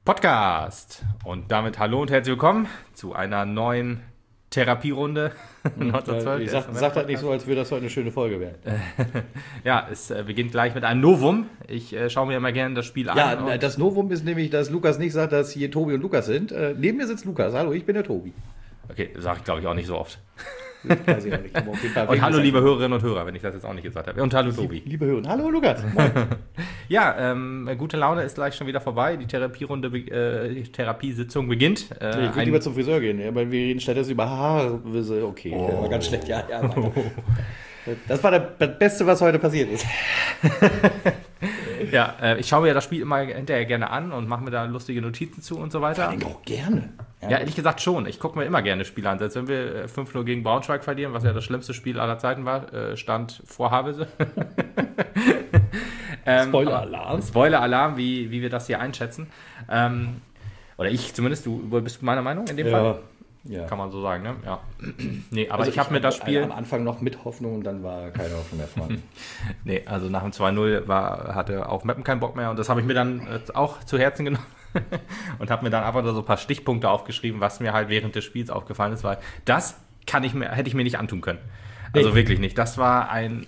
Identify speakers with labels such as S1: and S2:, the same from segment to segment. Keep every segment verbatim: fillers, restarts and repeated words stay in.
S1: Podcast. Und damit hallo und herzlich willkommen zu einer neuen Therapierunde.
S2: Ich sag, sag das nicht so, als würde das heute eine schöne Folge werden.
S1: Ja, es äh, beginnt gleich mit einem Novum. Ich äh, schaue mir immer gerne das Spiel
S2: ja,
S1: an.
S2: Ja, das Novum ist nämlich, dass Lukas nicht sagt, dass hier Tobi und Lukas sind. Äh, neben mir sitzt Lukas. Hallo, ich bin der Tobi.
S1: Okay, sage ich glaube ich auch nicht so oft.
S2: Weiß ich auch nicht. Auf jeden Fall
S1: und hallo liebe Hörerinnen und Hörer, wenn ich das jetzt auch nicht gesagt habe. Und hallo Tobi.
S2: Liebe Hörer. Hallo Lukas.
S1: Ja, ähm, gute Laune ist gleich schon wieder vorbei. Die Therapierunde, äh, die Therapiesitzung beginnt. Äh,
S2: ich würde lieber zum Friseur gehen, ja, weil wir reden stattdessen über Haare. Okay, oh. Das war ganz schlecht. Ja, ja, weiter. Das war das Beste, was heute passiert ist.
S1: Ja, äh, ich schaue mir das Spiel immer hinterher gerne an und mache mir da lustige Notizen zu und so weiter.
S2: Ich auch gerne.
S1: Ja, ja, ehrlich gesagt schon. Ich gucke mir immer gerne Spiele an. Selbst wenn wir fünf null gegen Braunschweig verlieren, was ja das schlimmste Spiel aller Zeiten war, äh, stand vor Havelse. ähm,
S2: Spoiler-Alarm.
S1: Spoiler-Alarm, wie, wie wir das hier einschätzen. Ähm, oder ich zumindest. Du bist du meiner Meinung in dem
S2: ja.
S1: Fall?
S2: Ja.
S1: Kann man so sagen, ne? Ja. Nee, aber
S2: also
S1: ich habe mir das Spiel...
S2: Am Anfang noch mit Hoffnung und dann war keine Hoffnung mehr vorhanden.
S1: Nee, also nach dem zwei null war, hatte auf Mappen keinen Bock mehr und das habe ich mir dann auch zu Herzen genommen und habe mir dann einfach nur so ein paar Stichpunkte aufgeschrieben, was mir halt während des Spiels aufgefallen ist, weil das kann ich mir, hätte ich mir nicht antun können. Also nee. Wirklich nicht. Das war ein,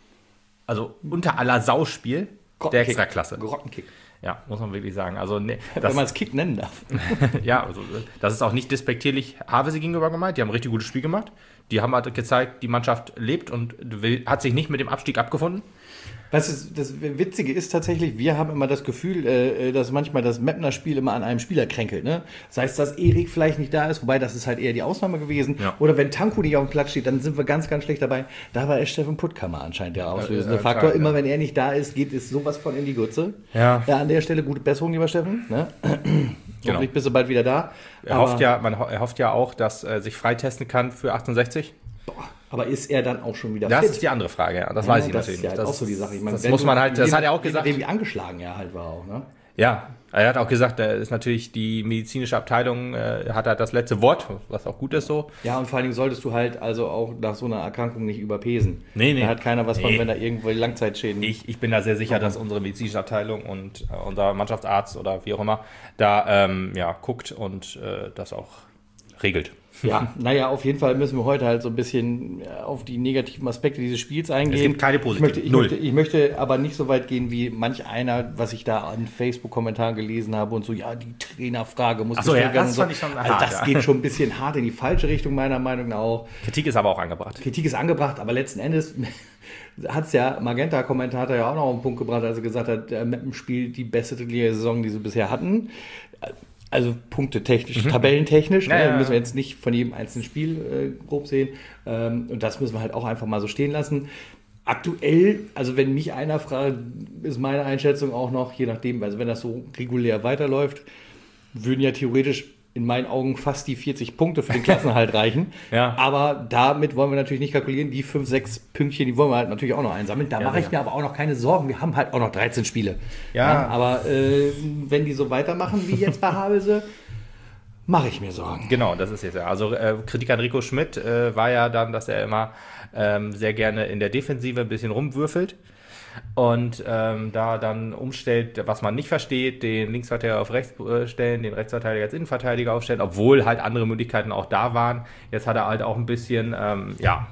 S1: also unter aller Sau-Spiel der Extraklasse.
S2: Grottenkick.
S1: Ja, muss man wirklich sagen. Also, nee,
S2: das, wenn man es Kick nennen darf.
S1: Ja, also, das ist auch nicht despektierlich Havelse gegenüber gemeint. Die haben ein richtig gutes Spiel gemacht. Die haben halt gezeigt, die Mannschaft lebt und will, hat sich nicht mit dem Abstieg abgefunden.
S2: Was ist, das Witzige ist tatsächlich, wir haben immer das Gefühl, äh, dass manchmal das Meppner-Spiel immer an einem Spieler kränkelt. Ne? Das heißt, dass Erik vielleicht nicht da ist, wobei das ist halt eher die Ausnahme gewesen. Ja. Oder wenn Tanku nicht auf dem Platz steht, dann sind wir ganz, ganz schlecht dabei. Da war Steffen Puttkammer anscheinend der auslösende ja, ja, Faktor. Klar, immer ja. Wenn er nicht da ist, geht es sowas von in die Grütze. Ja. Ja, an der Stelle gute Besserung, lieber Steffen. Ne? Genau. Hoffentlich bist du bald wieder da.
S1: Er hofft ja, man ho- er hofft ja auch, dass er sich freitesten kann für achtundsechzig.
S2: Boah. Aber ist er dann auch schon wieder
S1: das
S2: fit?
S1: Das ist die andere Frage, ja. Das ja, weiß ich
S2: das
S1: natürlich
S2: ist ja
S1: nicht.
S2: Halt
S1: das
S2: auch so die Sache. Ich meine,
S1: das muss man halt, das
S2: dem,
S1: hat er auch gesagt.
S2: Wie angeschlagen er halt war auch, ne?
S1: Ja, er hat auch gesagt, er ist natürlich die medizinische Abteilung, äh, hat halt das letzte Wort, was auch gut ist so.
S2: Ja, und vor allen Dingen solltest du halt also auch nach so einer Erkrankung nicht überpesen.
S1: Nee, nee.
S2: Da hat keiner was
S1: nee.
S2: von, wenn da irgendwo Langzeitschäden...
S1: Ich, ich bin da sehr sicher, dass unsere medizinische Abteilung und äh, unser Mannschaftsarzt oder wie auch immer da ähm, ja, guckt und äh, das auch regelt.
S2: Ja, naja, auf jeden Fall müssen wir heute halt so ein bisschen auf die negativen Aspekte dieses Spiels eingehen. Es
S1: gibt keine positiven.
S2: Ich möchte, ich, möchte, ich möchte aber nicht so weit gehen wie manch einer, was ich da an Facebook-Kommentaren gelesen habe und so, ja, die Trainerfrage muss
S1: gestellt werden.
S2: Das,
S1: so. fand ich schon
S2: also
S1: hart,
S2: das
S1: ja.
S2: geht schon ein bisschen hart in die falsche Richtung, meiner Meinung nach auch.
S1: Kritik ist aber auch angebracht.
S2: Kritik ist angebracht, aber letzten Endes hat es ja, Magenta-Kommentator ja auch noch auf den Punkt gebracht, als er gesagt hat, der Meppen spielt die beste Saison, die sie bisher hatten. Also punktetechnisch, mhm. tabellentechnisch, ja, ne, ja, müssen wir jetzt nicht von jedem einzelnen Spiel äh, grob sehen. Ähm, und das müssen wir halt auch einfach mal so stehen lassen. Aktuell, also wenn mich einer fragt, ist meine Einschätzung auch noch, je nachdem, also wenn das so regulär weiterläuft, würden ja theoretisch in meinen Augen fast die vierzig Punkte für den Klassenerhalt reichen. Ja. Aber damit wollen wir natürlich nicht kalkulieren. Die fünf, sechs Pünktchen, die wollen wir halt natürlich auch noch einsammeln. Da ja, mache ich ja. mir aber auch noch keine Sorgen. Wir haben halt auch noch dreizehn Spiele. Ja. Ja, aber äh, wenn die so weitermachen wie jetzt bei Havelse, mache ich mir Sorgen.
S1: Genau, das ist jetzt ja. Also äh, Kritik an Rico Schmidt äh, war ja dann, dass er immer ähm, sehr gerne in der Defensive ein bisschen rumwürfelt. Und ähm, da dann umstellt, was man nicht versteht, den Linksverteidiger auf rechts äh, stellen, den Rechtsverteidiger als Innenverteidiger aufstellen, obwohl halt andere Möglichkeiten auch da waren. Jetzt hat er halt auch ein bisschen, ähm, ja,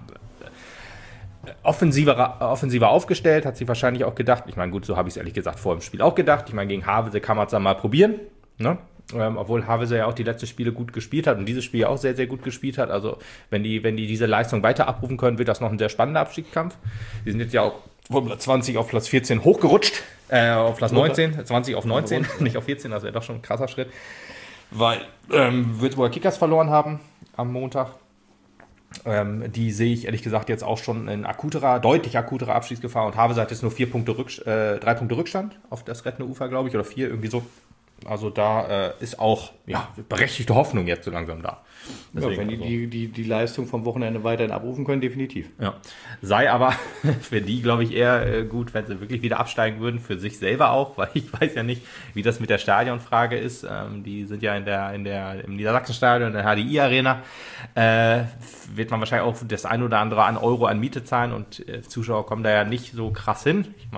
S1: offensiver, offensiver aufgestellt, hat sich wahrscheinlich auch gedacht, ich meine, gut, so habe ich es ehrlich gesagt vor dem Spiel auch gedacht. Ich meine, gegen Havelse kann man es dann mal probieren, ne? Ähm, obwohl Havelse ja auch die letzten Spiele gut gespielt hat und dieses Spiel auch sehr, sehr gut gespielt hat. Also wenn die, wenn die diese Leistung weiter abrufen können, wird das noch ein sehr spannender Abstiegskampf. Die sind jetzt ja auch von Platz zwanzig auf Platz vierzehn hochgerutscht, äh, auf Platz neunzehn, zwanzig auf neunzehn, nicht auf vierzehn, das wäre doch schon ein krasser Schritt, weil ähm, Würzburger Kickers verloren haben am Montag. Ähm, die sehe ich ehrlich gesagt jetzt auch schon in akuterer, deutlich akuterer Abstiegsgefahr und Havelse hat jetzt nur vier Punkte Rückst- äh, drei Punkte Rückstand auf das rettende Ufer, glaube ich, oder vier, irgendwie so. Also da äh, ist auch ja, berechtigte Hoffnung jetzt so langsam da.
S2: Deswegen, ja, wenn die, also, die, die, die Leistung vom Wochenende weiterhin abrufen können, definitiv.
S1: Ja. Sei aber für die, glaube ich, eher äh, gut, wenn sie wirklich wieder absteigen würden, für sich selber auch, weil ich weiß ja nicht, wie das mit der Stadionfrage ist. Ähm, die sind ja in der, in der, im Niedersachsenstadion, in der H D I-Arena. Äh, wird man wahrscheinlich auch das ein oder andere an Euro an Miete zahlen und äh, Zuschauer kommen da ja nicht so krass hin. Ich meine,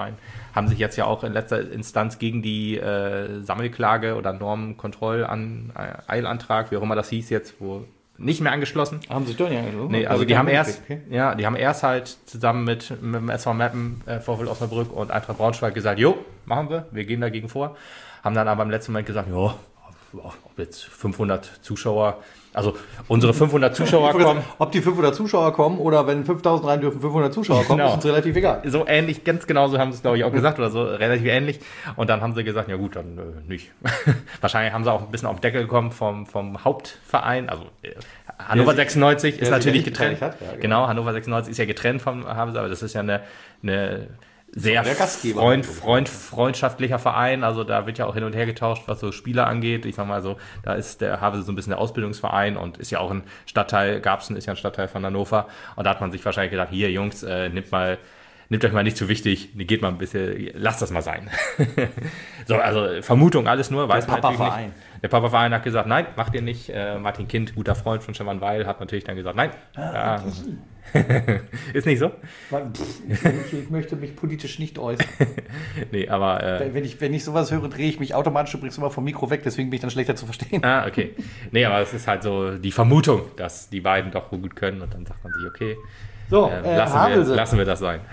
S1: haben sich jetzt ja auch in letzter Instanz gegen die äh, Sammelklage oder Normenkontroll-Eilantrag, wie auch immer das hieß jetzt, wo nicht mehr angeschlossen.
S2: Haben sie doch nicht angeschlossen?
S1: Nee, also, also die haben erst, okay. ja, die haben erst halt zusammen mit, mit dem S V Meppen, äh, VfL Osnabrück und Eintracht Braunschweig gesagt, jo, machen wir, wir gehen dagegen vor. Haben dann aber im letzten Moment gesagt, jo, ob jetzt fünfhundert Zuschauer, also unsere fünfhundert Zuschauer kommen.
S2: Ob die fünfhundert Zuschauer kommen oder wenn fünftausend rein dürfen, fünfhundert Zuschauer kommen, genau. Ist uns relativ egal.
S1: So ähnlich, ganz genau so haben sie es, glaube ich, auch gesagt oder so, relativ ähnlich. Und dann haben sie gesagt, ja gut, dann äh, nicht. Wahrscheinlich haben sie auch ein bisschen auf den Deckel bekommen vom, vom Hauptverein, also äh, Hannover sechsundneunzig ist natürlich getrennt. Hat, ja, genau. genau, Hannover sechsundneunzig ist ja getrennt vom Havelse, aber das ist ja eine, eine sehr Freund, Freund, freundschaftlicher Verein, also da wird ja auch hin und her getauscht, was so Spieler angeht. Ich sag mal so, da ist der Havelse so ein bisschen der Ausbildungsverein und ist ja auch ein Stadtteil, Garbsen ist ja ein Stadtteil von Hannover und da hat man sich wahrscheinlich gedacht, hier Jungs, äh, nimmt mal, nehmt euch mal nicht zu wichtig, geht mal ein bisschen, lasst das mal sein. So, also Vermutung, alles nur, weiß man natürlich nicht. Der Papa-Verein hat gesagt, nein, macht ihr nicht. Äh, Martin Kind, guter Freund von Stefan Weil, hat natürlich dann gesagt, nein. Ah, ja. Ist nicht so?
S2: Ich, ich möchte mich politisch nicht äußern.
S1: Nee, aber... Äh,
S2: wenn, ich, wenn ich sowas höre, drehe ich mich automatisch übrigens immer vom Mikro weg, deswegen bin ich dann schlechter zu verstehen.
S1: Ah, okay. Nee, aber es ist halt so die Vermutung, dass die beiden doch gut können und dann sagt man sich, okay,
S2: so,
S1: äh, äh, lassen, wir, lassen wir das sein.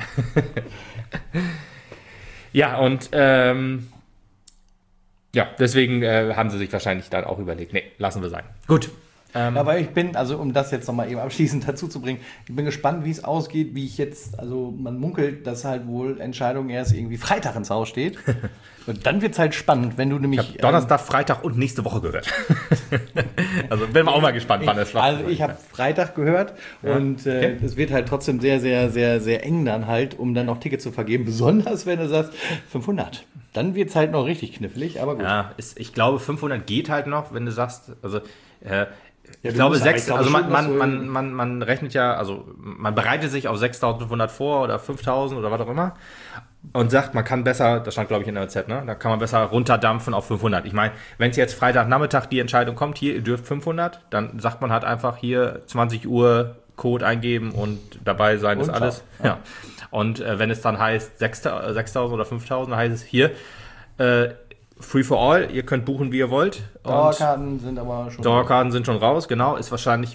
S1: Ja, und... Ähm, Ja, deswegen äh, haben sie sich wahrscheinlich dann auch überlegt, nee, lassen wir sein. Gut.
S2: Ähm, Aber ich bin, also um das jetzt nochmal eben abschließend dazu zu bringen, ich bin gespannt, wie es ausgeht, wie ich jetzt, also man munkelt, dass halt wohl Entscheidung erst irgendwie Freitag ins Haus steht. Und dann wird es halt spannend, wenn du nämlich...
S1: Ich habe Donnerstag, ähm, Freitag und nächste Woche gehört. Also bin mal auch mal gespannt, wann es
S2: war. Also ich habe Freitag gehört ja. und äh, okay. Es wird halt trotzdem sehr, sehr, sehr, sehr eng dann halt, um dann noch Tickets zu vergeben. Besonders, wenn du sagst, fünfhundert. Dann wird es halt noch richtig knifflig, aber gut.
S1: Ja, ist, ich glaube, fünfhundert geht halt noch, wenn du sagst, also... Äh, Ja, ich glaube, sechs, ich glaube also man, man, man, man, man rechnet ja, also man bereitet sich auf sechstausendfünfhundert vor oder fünftausend oder was auch immer und sagt, man kann besser, das stand glaube ich in der O Z, ne? Da kann man besser runterdampfen auf fünfhundert. Ich meine, wenn es jetzt Freitagnachmittag die Entscheidung kommt, hier, ihr dürft fünfhundert, dann sagt man halt einfach hier zwanzig Uhr Code eingeben und dabei sein ist alles. Ja. Ja. Und äh, wenn es dann heißt sechstausend oder fünftausend, dann heißt es hier, äh, Free for all, ihr könnt buchen, wie ihr wollt.
S2: Dauerkarten sind aber schon
S1: Dauerkarten sind schon raus, genau. Ist wahrscheinlich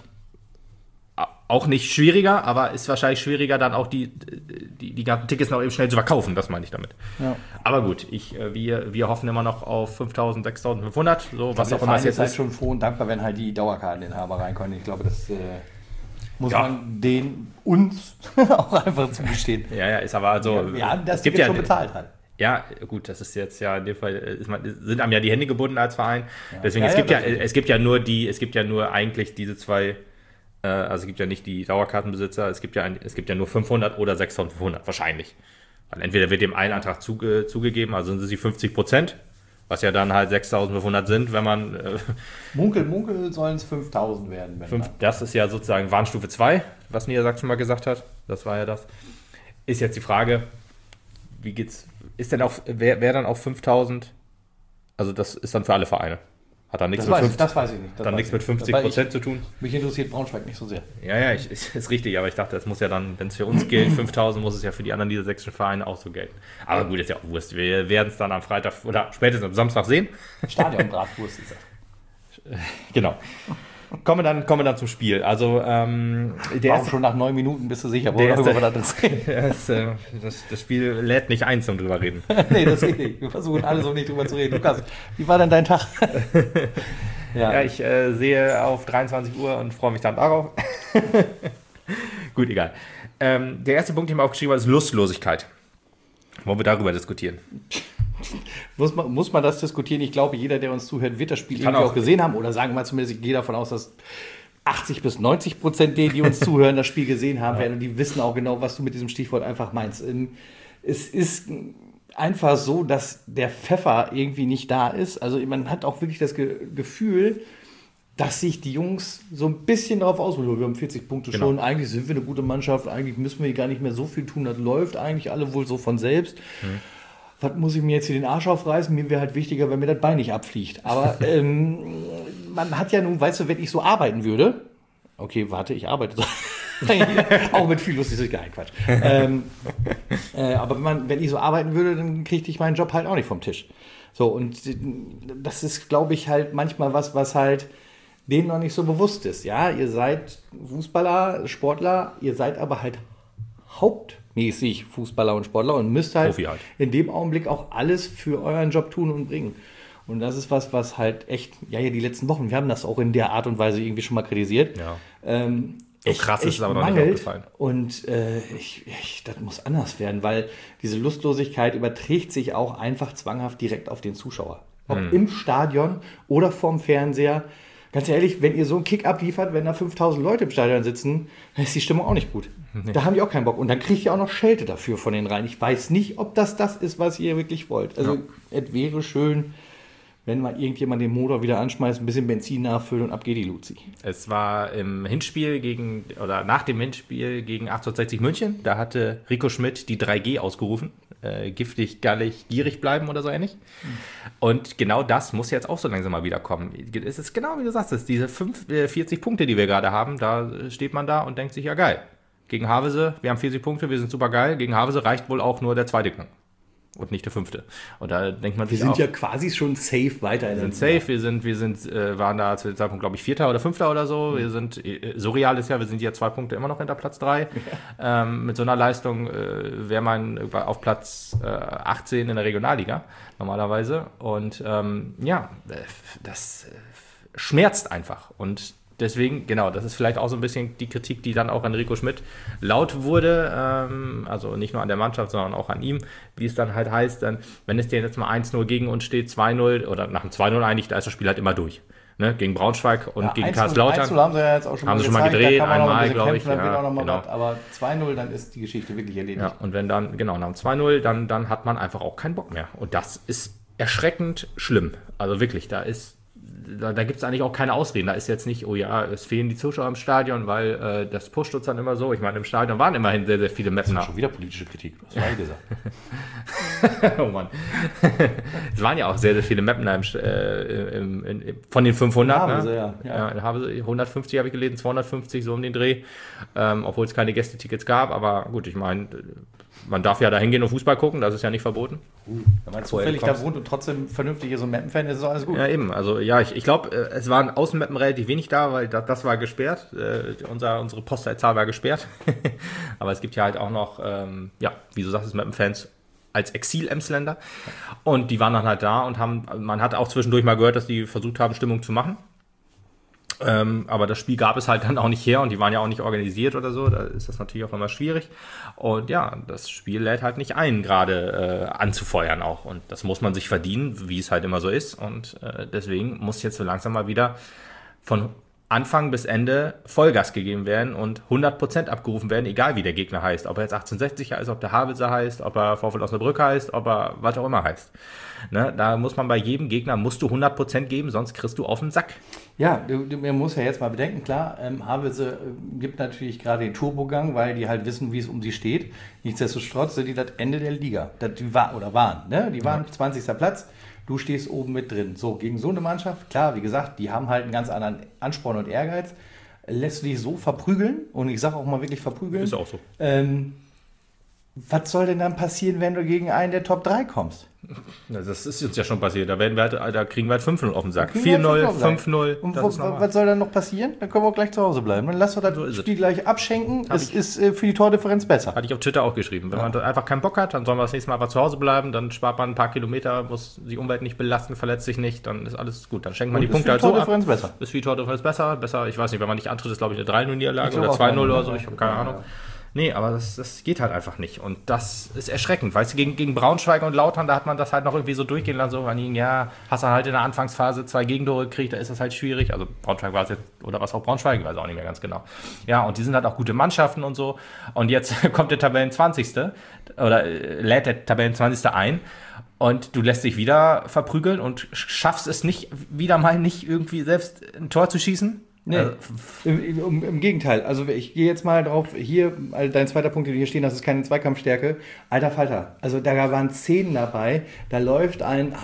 S1: auch nicht schwieriger, aber ist wahrscheinlich schwieriger, dann auch die, die, die ganzen Tickets noch eben schnell zu verkaufen, das meine ich damit. Ja. Aber gut, ich, wir, wir hoffen immer noch auf fünftausend, sechstausendfünfhundert, so was auch immer es jetzt ist.
S2: Ich bin halt schon froh und dankbar, wenn halt die Dauerkarteninhaber reinkommen. Ich glaube, das äh, muss ja. man den uns auch einfach zugestehen.
S1: Ja, ja, ist aber also...
S2: Ja, wir haben das Ticket ja, schon bezahlt halt.
S1: Ja, gut, das ist jetzt ja in dem Fall, ist man, sind einem ja die Hände gebunden als Verein. Ja. Deswegen, ja, es, ja, gibt ja, es gibt ja nur die, es gibt ja nur eigentlich diese zwei, äh, also es gibt ja nicht die Dauerkartenbesitzer, es gibt ja, ein, es gibt ja nur fünfhundert oder sechstausendfünfhundert, wahrscheinlich. Weil entweder wird dem einen Antrag zuge, zugegeben, also sind sie fünfzig Prozent, was ja dann halt sechstausendfünfhundert sind, wenn man... Äh,
S2: munkel, munkel sollen es fünftausend werden. Wenn
S1: fünf, das ist ja sozusagen Warnstufe zwei, was Niedersachsen mal gesagt hat, das war ja das. Ist jetzt die Frage, wie geht's... Ist denn auch, wäre wär dann auch fünftausend, also das ist dann für alle Vereine. Hat dann nichts
S2: das
S1: mit,
S2: weiß,
S1: fünfzig,
S2: das weiß ich nicht. Das
S1: dann nichts mit fünfzig Prozent zu tun.
S2: Mich interessiert Braunschweig nicht so sehr.
S1: Ja, ja, ich, ist, ist richtig, aber ich dachte, das muss ja dann, wenn es für uns gilt, fünftausend muss es ja für die anderen niedersächsischen Vereine auch so gelten. Aber gut, ist ja auch Wurst. Wir werden es dann am Freitag oder spätestens am Samstag sehen.
S2: Stadion-Bratwurst ist das.
S1: Genau. Kommen wir dann, kommen wir dann zum Spiel. Also, ähm,
S2: der Warum erste, schon nach neun Minuten bist du sicher, worüber wir das reden?
S1: Das, das, das Spiel lädt nicht ein, um drüber reden.
S2: Nee, das geht nicht. Wir versuchen alle so nicht drüber zu reden. Lukas, wie war denn dein Tag?
S1: Ja, ja ich äh, sehe auf dreiundzwanzig Uhr und freue mich dann darauf. Gut, egal. Ähm, der erste Punkt, den ich mir aufgeschrieben habe, ist Lustlosigkeit. Wollen wir darüber diskutieren?
S2: Muss man, muss man das diskutieren? Ich glaube, jeder, der uns zuhört, wird das Spiel irgendwie auch, auch gesehen haben. Oder sagen wir mal zumindest, ich gehe davon aus, dass achtzig bis neunzig Prozent der, die uns zuhören, das Spiel gesehen haben werden. Und die wissen auch genau, was du mit diesem Stichwort einfach meinst. Es ist einfach so, dass der Pfeffer irgendwie nicht da ist. Also man hat auch wirklich das Ge- Gefühl, dass sich die Jungs so ein bisschen darauf ausruhen. Wir haben vierzig Punkte genau. schon. Eigentlich sind wir eine gute Mannschaft. Eigentlich müssen wir gar nicht mehr so viel tun. Das läuft eigentlich alle wohl so von selbst. Mhm. Was muss ich mir jetzt hier den Arsch aufreißen? Mir wäre halt wichtiger, wenn mir das Bein nicht abfliegt. Aber ähm, man hat ja nun, weißt du, wenn ich so arbeiten würde, okay, warte, ich arbeite so. Auch mit viel Lustigkeit, Quatsch. ähm, äh, aber wenn, man, wenn ich so arbeiten würde, dann kriegte ich meinen Job halt auch nicht vom Tisch. So, und das ist, glaube ich, halt manchmal was, was halt denen noch nicht so bewusst ist. Ja, ihr seid Fußballer, Sportler, ihr seid aber halt hauptmäßig Fußballer und Sportler und müsst halt,
S1: halt
S2: in dem Augenblick auch alles für euren Job tun und bringen. Und das ist was, was halt echt, ja, ja, die letzten Wochen, wir haben das auch in der Art und Weise irgendwie schon mal kritisiert.
S1: Ja.
S2: Ähm,
S1: so
S2: echt,
S1: krass ist
S2: echt
S1: es aber noch
S2: mangelt.
S1: nicht aufgefallen.
S2: Und äh, ich, ich, das muss anders werden, weil diese Lustlosigkeit überträgt sich auch einfach zwanghaft direkt auf den Zuschauer. Ob hm. im Stadion oder vorm Fernseher. Ganz ehrlich, wenn ihr so einen Kick abliefert, wenn da fünftausend Leute im Stadion sitzen, dann ist die Stimmung auch nicht gut. Nee. Da haben die auch keinen Bock. Und dann kriegt ihr auch noch Schelte dafür von den rein. Ich weiß nicht, ob das das ist, was ihr wirklich wollt. Also, ja. Es wäre schön, wenn mal irgendjemand den Motor wieder anschmeißt, ein bisschen Benzin nachfüllt und ab geht die Luzi.
S1: Es war im Hinspiel gegen, oder nach dem Hinspiel gegen achtzehnhundertsechzig München, da hatte Rico Schmidt die drei G ausgerufen. Äh, giftig, gallig, gierig bleiben oder so ähnlich. Mhm. Und genau das muss jetzt auch so langsam mal wieder kommen. Es ist genau wie du sagst, es ist diese fünfundvierzig Punkte, die wir gerade haben, da steht man da und denkt sich, ja geil. Gegen Havelse, wir haben vierzig Punkte, wir sind super geil. Gegen Havelse reicht wohl auch nur der zweite Gang. Und nicht der fünfte. Und da denkt man
S2: wir
S1: sich
S2: sind
S1: auch,
S2: ja quasi schon safe weiter.
S1: Wir sind safe, wir sind, wir sind, äh, waren da zu dem Zeitpunkt, glaube ich, Vierter oder Fünfter oder so. Mhm. Wir sind, äh, so real ist ja, wir sind ja zwei Punkte immer noch hinter Platz drei. Ja. Ähm, mit so einer Leistung äh, wäre man auf Platz äh, achtzehn in der Regionalliga normalerweise. Und ähm, ja, das schmerzt einfach. Und deswegen, genau, das ist vielleicht auch so ein bisschen die Kritik, die dann auch an Rico Schmidt laut wurde, ähm, also nicht nur an der Mannschaft, sondern auch an ihm, wie es dann halt heißt, dann, wenn es dir jetzt mal eins null gegen uns steht, zwei null oder nach dem zwei null eigentlich, da ist das Spiel halt immer durch. Ne? Gegen Braunschweig und ja, gegen Kaiserslautern.
S2: eins null haben sie ja jetzt auch schon
S1: haben
S2: mal
S1: sie schon mal gedreht, einmal, glaube ich.
S2: Dann
S1: ja,
S2: auch noch mal
S1: genau.
S2: was, aber zwei null, dann ist die Geschichte wirklich erledigt.
S1: Ja, und wenn dann, genau, nach dem zwei null, dann, dann hat man einfach auch keinen Bock mehr. Und das ist erschreckend schlimm. Also wirklich, da ist Da, da gibt es eigentlich auch keine Ausreden. Da ist jetzt nicht, oh ja, es fehlen die Zuschauer im Stadion, weil äh, das pusht uns dann immer so. Ich meine, im Stadion waren immerhin sehr, sehr viele Mapner.
S2: Das ist schon wieder politische Kritik, du hast ja gesagt.
S1: Oh Mann. Es waren ja auch sehr, sehr viele Mapner im, äh, im, im, im, von den fünfhundert.
S2: Havelse,
S1: ne?
S2: ja. ja.
S1: ja Havelse, hundertfünfzig habe ich gelesen, zweihundertfünfzig, so um den Dreh. Ähm, obwohl es keine Gästetickets gab. Aber gut, ich meine, man darf ja da hingehen und Fußball gucken, das ist ja nicht verboten.
S2: Uh, wenn man zufällig da wohnt und trotzdem vernünftig ist und Mappen-Fan ist, ist alles gut.
S1: Ja, eben. Also ja, ich, ich glaube, es waren Außenmappen relativ wenig da, weil das, das war gesperrt. Äh, unser, unsere Postleitzahl war gesperrt. Aber es gibt ja halt auch noch, ähm, ja, wie du sagst, Mappen-Fans als Exil-Emsländer. Und die waren dann halt da und haben, man hat auch zwischendurch mal gehört, dass die versucht haben, Stimmung zu machen. Ähm, aber das Spiel gab es halt dann auch nicht her und die waren ja auch nicht organisiert oder so, da ist das natürlich auch immer schwierig. Und ja, das Spiel lädt halt nicht ein, gerade äh, anzufeuern auch. Und das muss man sich verdienen, wie es halt immer so ist. Und äh, deswegen muss jetzt so langsam mal wieder von Anfang bis Ende Vollgas gegeben werden und hundert Prozent abgerufen werden, egal wie der Gegner heißt. Ob er jetzt achtzehnhundertsechzig heißt, ob der Havelse heißt, ob er VfL Osnabrück heißt, ob er was auch immer heißt. Ne, da muss man bei jedem Gegner, musst du hundert Prozent geben, sonst kriegst du auf den Sack.
S2: Ja, man muss ja jetzt mal bedenken, klar, ähm, Havelse gibt natürlich gerade den Turbogang, weil die halt wissen, wie es um sie steht. Nichtsdestotrotz sind die das Ende der Liga. Das, die war, oder waren, ne? Die waren ja. zwanzigster Platz. Du stehst oben mit drin. So, gegen so eine Mannschaft, klar, wie gesagt, die haben halt einen ganz anderen Ansporn und Ehrgeiz. Lässt du dich so verprügeln, und ich sage auch mal wirklich verprügeln.
S1: Ist auch so.
S2: Ähm, was soll denn dann passieren, wenn du gegen einen der Top drei kommst?
S1: Das ist uns ja schon passiert. Da, werden wir halt, da kriegen wir halt fünf null auf den Sack. vier null, fünf null.
S2: Und wo, was soll dann noch passieren? Dann können wir auch gleich zu Hause bleiben. Dann lassen wir das so Spiel gleich abschenken. Es ist äh, für die Tordifferenz besser.
S1: Hatte ich auf Twitter auch geschrieben. Wenn ja. man einfach keinen Bock hat, dann sollen wir das nächste Mal einfach zu Hause bleiben. Dann spart man ein paar Kilometer, muss die Umwelt nicht belasten, verletzt sich nicht. Dann ist alles gut. Dann schenkt man und die Punkte halt so ab. Ist für die Tordifferenz besser. Ist für die Tordifferenz besser. Besser, ich weiß nicht, wenn man nicht antritt, ist glaube ich eine drei null Niederlage oder zwei null oder so. Ich habe keine Ahnung. Nee, aber das, das geht halt einfach nicht. Und das ist erschreckend. Weißt du, gegen, gegen Braunschweig und Lautern, da hat man das halt noch irgendwie so durchgehen lassen. So, ja, hast du halt in der Anfangsphase zwei Gegentore gekriegt, da ist das halt schwierig. Also Braunschweig war es jetzt, oder was auch Braunschweig, ich weiß auch nicht mehr ganz genau. Ja, und die sind halt auch gute Mannschaften und so. Und jetzt kommt der Tabellenzwanzigste oder äh, lädt der Tabellenzwanzigste ein. Und du lässt dich wieder verprügeln und schaffst es nicht, wieder mal nicht irgendwie selbst ein Tor zu schießen.
S2: Nee,
S1: Also,
S2: im, im, im Gegenteil. Also ich gehe jetzt mal drauf, hier, also dein zweiter Punkt, den du hier stehen hast, ist keine Zweikampfstärke. Alter Falter. Also da waren Szenen dabei, da läuft ein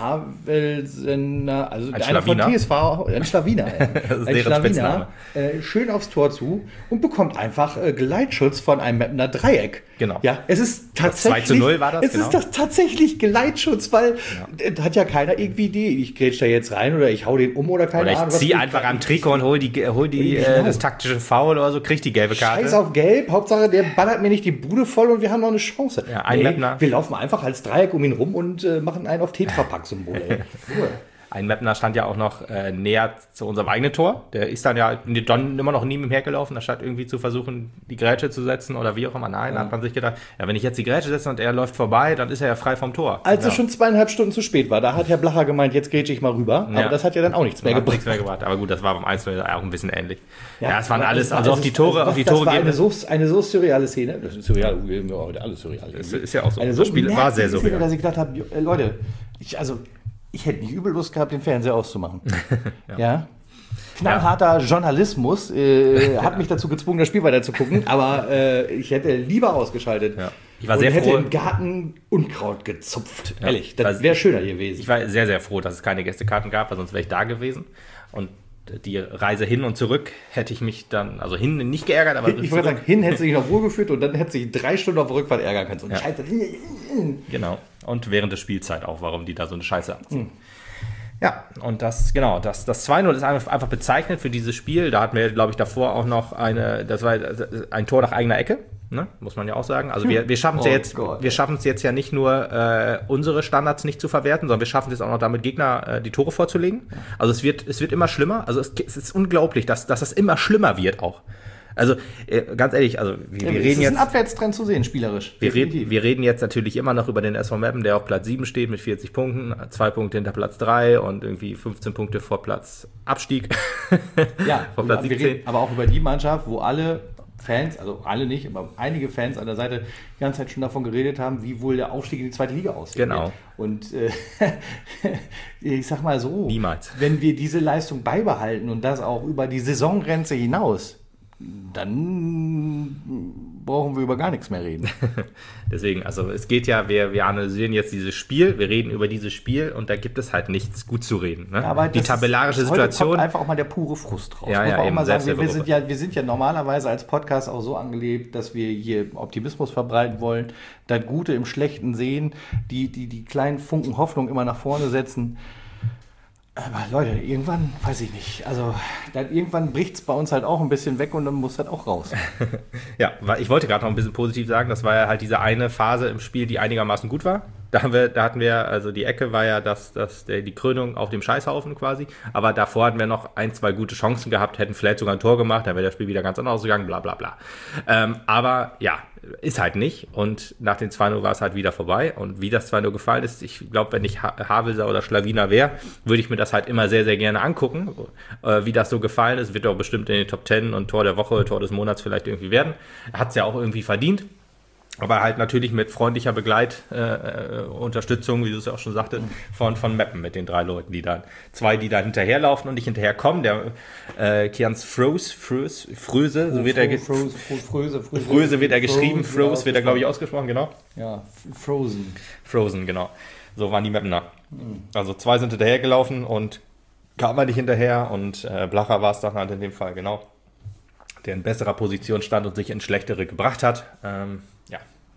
S2: Havelsener, also
S1: Ein
S2: einer von
S1: Schlawiner.
S2: T S V, ein Schlawiner, ja.
S1: Das ist
S2: ein
S1: deren
S2: Schlawiner,
S1: Spitzname.
S2: äh, schön aufs Tor zu und bekommt einfach äh, Geleitschutz von einem Mapner Dreieck.
S1: Genau.
S2: Ja, es ist tatsächlich,
S1: zwei zu null war das,
S2: es
S1: genau.
S2: ist das tatsächlich Geleitschutz, weil äh, da hat ja keiner irgendwie die, ich grätsch da jetzt rein oder ich hau den um oder keine
S1: Oder ich
S2: Ahnung. was
S1: ziehe
S2: ich-
S1: einfach am Trikot und hol die, hol die,
S2: Genau.
S1: äh, das taktische Foul oder so, krieg die gelbe Karte.
S2: Scheiß auf Gelb, Hauptsache der ballert mir nicht die Bude voll und wir haben noch eine Chance.
S1: Ja, ein Mapner.
S2: Wir laufen einfach als Dreieck um ihn rum und äh, machen einen auf Tetrapack-Symbol. ey. Ruhe.
S1: Ein Mapner stand ja auch noch äh, näher zu unserem eigenen Tor. Der ist dann ja dann immer noch neben ihm hergelaufen, anstatt irgendwie zu versuchen, die Grätsche zu setzen oder wie auch immer. Nein, da hat man sich gedacht, ja, wenn ich jetzt die Grätsche setze und er läuft vorbei, dann ist er ja frei vom Tor.
S2: Als
S1: ja.
S2: es schon zweieinhalb Stunden zu spät war, da hat Herr Blacher gemeint, jetzt grätsche ich mal rüber.
S1: Ja.
S2: Aber das hat ja dann auch nichts mehr
S1: Hat
S2: gebracht.
S1: nichts mehr gebracht. Aber gut, das war beim eins null auch ein bisschen ähnlich. Ja, es waren
S2: aber
S1: alles,
S2: es war-
S1: also auf
S2: es
S1: die
S2: ist-
S1: Tore,
S2: also
S1: auf die
S2: das
S1: Tore
S2: war
S1: gehen.
S2: eine so, eine so surreale Szene. Das ist surreal, wir haben ja heute alles surreal.
S1: Das ist ja auch so.
S2: Eine
S1: Das Spiel war sehr
S2: merkwürdige Szene,
S1: surreal.
S2: dass ich gedacht habe, jo, äh, Leute, ich, also, ich hätte nicht übel Lust gehabt, den Fernseher auszumachen. ja. ja? Knallharter Journalismus äh, hat mich dazu gezwungen, das Spiel weiter zu gucken, aber äh, ich hätte lieber ausgeschaltet.
S1: Ja. Ich war
S2: und
S1: sehr
S2: hätte
S1: froh.
S2: im Garten Unkraut gezupft.
S1: Ja.
S2: Ehrlich, das
S1: Also
S2: wäre schöner gewesen.
S1: Ich war sehr, sehr froh, dass es keine Gästekarten gab, weil sonst wäre ich da gewesen. Und die Reise hin und zurück hätte ich mich dann, also hin nicht geärgert, aber
S2: ich wollte
S1: zurück-
S2: sagen, hin hätte sich noch Ruhe geführt und dann hätte sich drei Stunden auf der Rückfahrt ärgern können. So ein
S1: Ja.
S2: Scheiße.
S1: Genau. Und während der Spielzeit auch, warum die da so eine Scheiße abziehen. Ja, und das, genau, das, das zwei null ist einfach, einfach bezeichnet für dieses Spiel. Da hatten wir, glaube ich, davor auch noch eine, das war ein Tor nach eigener Ecke, ne? Muss man ja auch sagen. Also wir, wir schaffen es ja
S2: Oh
S1: jetzt,
S2: Gott.
S1: wir schaffen es jetzt ja nicht nur, äh, unsere Standards nicht zu verwerten, sondern wir schaffen es jetzt auch noch damit, Gegner äh, die Tore vorzulegen. Also es wird, es wird immer schlimmer. Also es, es ist unglaublich, dass, dass das immer schlimmer wird auch. Also, äh, ganz ehrlich, also wir, wir
S2: es
S1: reden
S2: ist
S1: jetzt.
S2: ein Abwärtstrend zu sehen, spielerisch.
S1: Wir
S2: Definitiv.
S1: reden, wir reden jetzt natürlich immer noch über den S V Meppen, der auf Platz sieben steht mit vierzig Punkten, zwei Punkte hinter Platz drei und irgendwie fünfzehn Punkte vor Platz Abstieg.
S2: Ja,
S1: vor Platz
S2: wir
S1: siebzehn.
S2: reden aber auch über die Mannschaft, wo alle Fans, also alle nicht, aber einige Fans an der Seite die ganze Zeit schon davon geredet haben, wie wohl der Aufstieg in die zweite Liga aussieht.
S1: Genau.
S2: Und äh, ich sag mal so,
S1: Niemals.
S2: wenn wir diese Leistung beibehalten und das auch über die Saisongrenze hinaus, dann brauchen wir über gar nichts mehr reden.
S1: Deswegen, also es geht ja, wir, wir analysieren jetzt dieses Spiel, wir reden über dieses Spiel und da gibt es halt nichts gut zu reden. Ne?
S2: Aber
S1: die
S2: das
S1: tabellarische
S2: ist, heute
S1: Situation.
S2: kommt einfach auch mal der pure Frust raus.
S1: Ja,
S2: Muss
S1: ja,
S2: man auch
S1: eben,
S2: mal sagen, wir, wir,
S1: Selbsthypergruppe.
S2: sind ja, wir sind ja normalerweise als Podcast auch so angelegt, dass wir hier Optimismus verbreiten wollen, das Gute im Schlechten sehen, die, die, die kleinen Funken Hoffnung immer nach vorne setzen. Aber Leute, irgendwann, weiß ich nicht, also dann, irgendwann bricht es bei uns halt auch ein bisschen weg und dann muss das auch raus.
S1: Ja, weil ich wollte gerade noch ein bisschen positiv sagen, das war ja halt diese eine Phase im Spiel, die einigermaßen gut war. Da, haben wir, da hatten wir, also die Ecke war ja das, das, der, die Krönung auf dem Scheißhaufen quasi, aber davor hatten wir noch ein, zwei gute Chancen gehabt, hätten vielleicht sogar ein Tor gemacht, dann wäre das Spiel wieder ganz anders ausgegangen, bla bla bla. Ähm, aber ja, ist halt nicht und nach dem zwei null war es halt wieder vorbei und wie das zwei null gefallen ist, ich glaube, wenn ich ha- Havelser oder Schlawiner wäre, würde ich mir das halt immer sehr, sehr gerne angucken, äh, wie das so gefallen ist, wird auch bestimmt in den Top Ten und Tor der Woche, Tor des Monats vielleicht irgendwie werden. Hat es ja auch irgendwie verdient. Aber halt natürlich mit freundlicher Begleitunterstützung, äh, Unterstützung, wie du es ja auch schon sagtest, von, von Meppen mit den drei Leuten, die da, zwei, die da hinterherlaufen und nicht hinterherkommen. Der äh, Kians Froese, Froese, Fröse, so wird er, ge-
S2: Froze, Fröse, Fröse,
S1: Fröse wird er geschrieben,
S2: Froze
S1: Froese wird er, glaube ich, ausgesprochen, genau.
S2: Ja, Frozen.
S1: Frozen, genau. So waren die Mappener. Also zwei sind hinterhergelaufen und kam man nicht hinterher und äh, Blacher war es dann halt in dem Fall, genau, der in besserer Position stand und sich in schlechtere gebracht hat. Ähm, ja.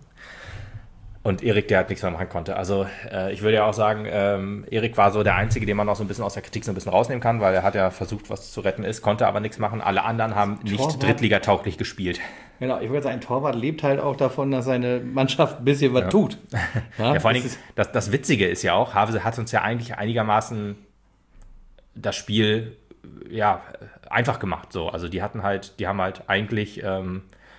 S1: Und Erik, der halt nichts mehr machen konnte. Also äh, ich würde ja auch sagen, ähm, Erik war so der Einzige, den man noch so ein bisschen aus der Kritik so ein bisschen rausnehmen kann, weil er hat ja versucht, was zu retten ist, konnte aber nichts machen. Alle anderen haben nicht
S2: Torwart.
S1: drittligatauglich gespielt.
S2: Genau, ich würde sagen, ein Torwart lebt halt auch davon, dass seine Mannschaft ein bisschen was
S1: Ja.
S2: tut.
S1: Ja, vor allen
S2: das
S1: Dingen, das, das Witzige ist ja auch, Havelse hat uns ja eigentlich einigermaßen das Spiel ja einfach gemacht. So. Also die hatten halt, die haben halt eigentlich ähm,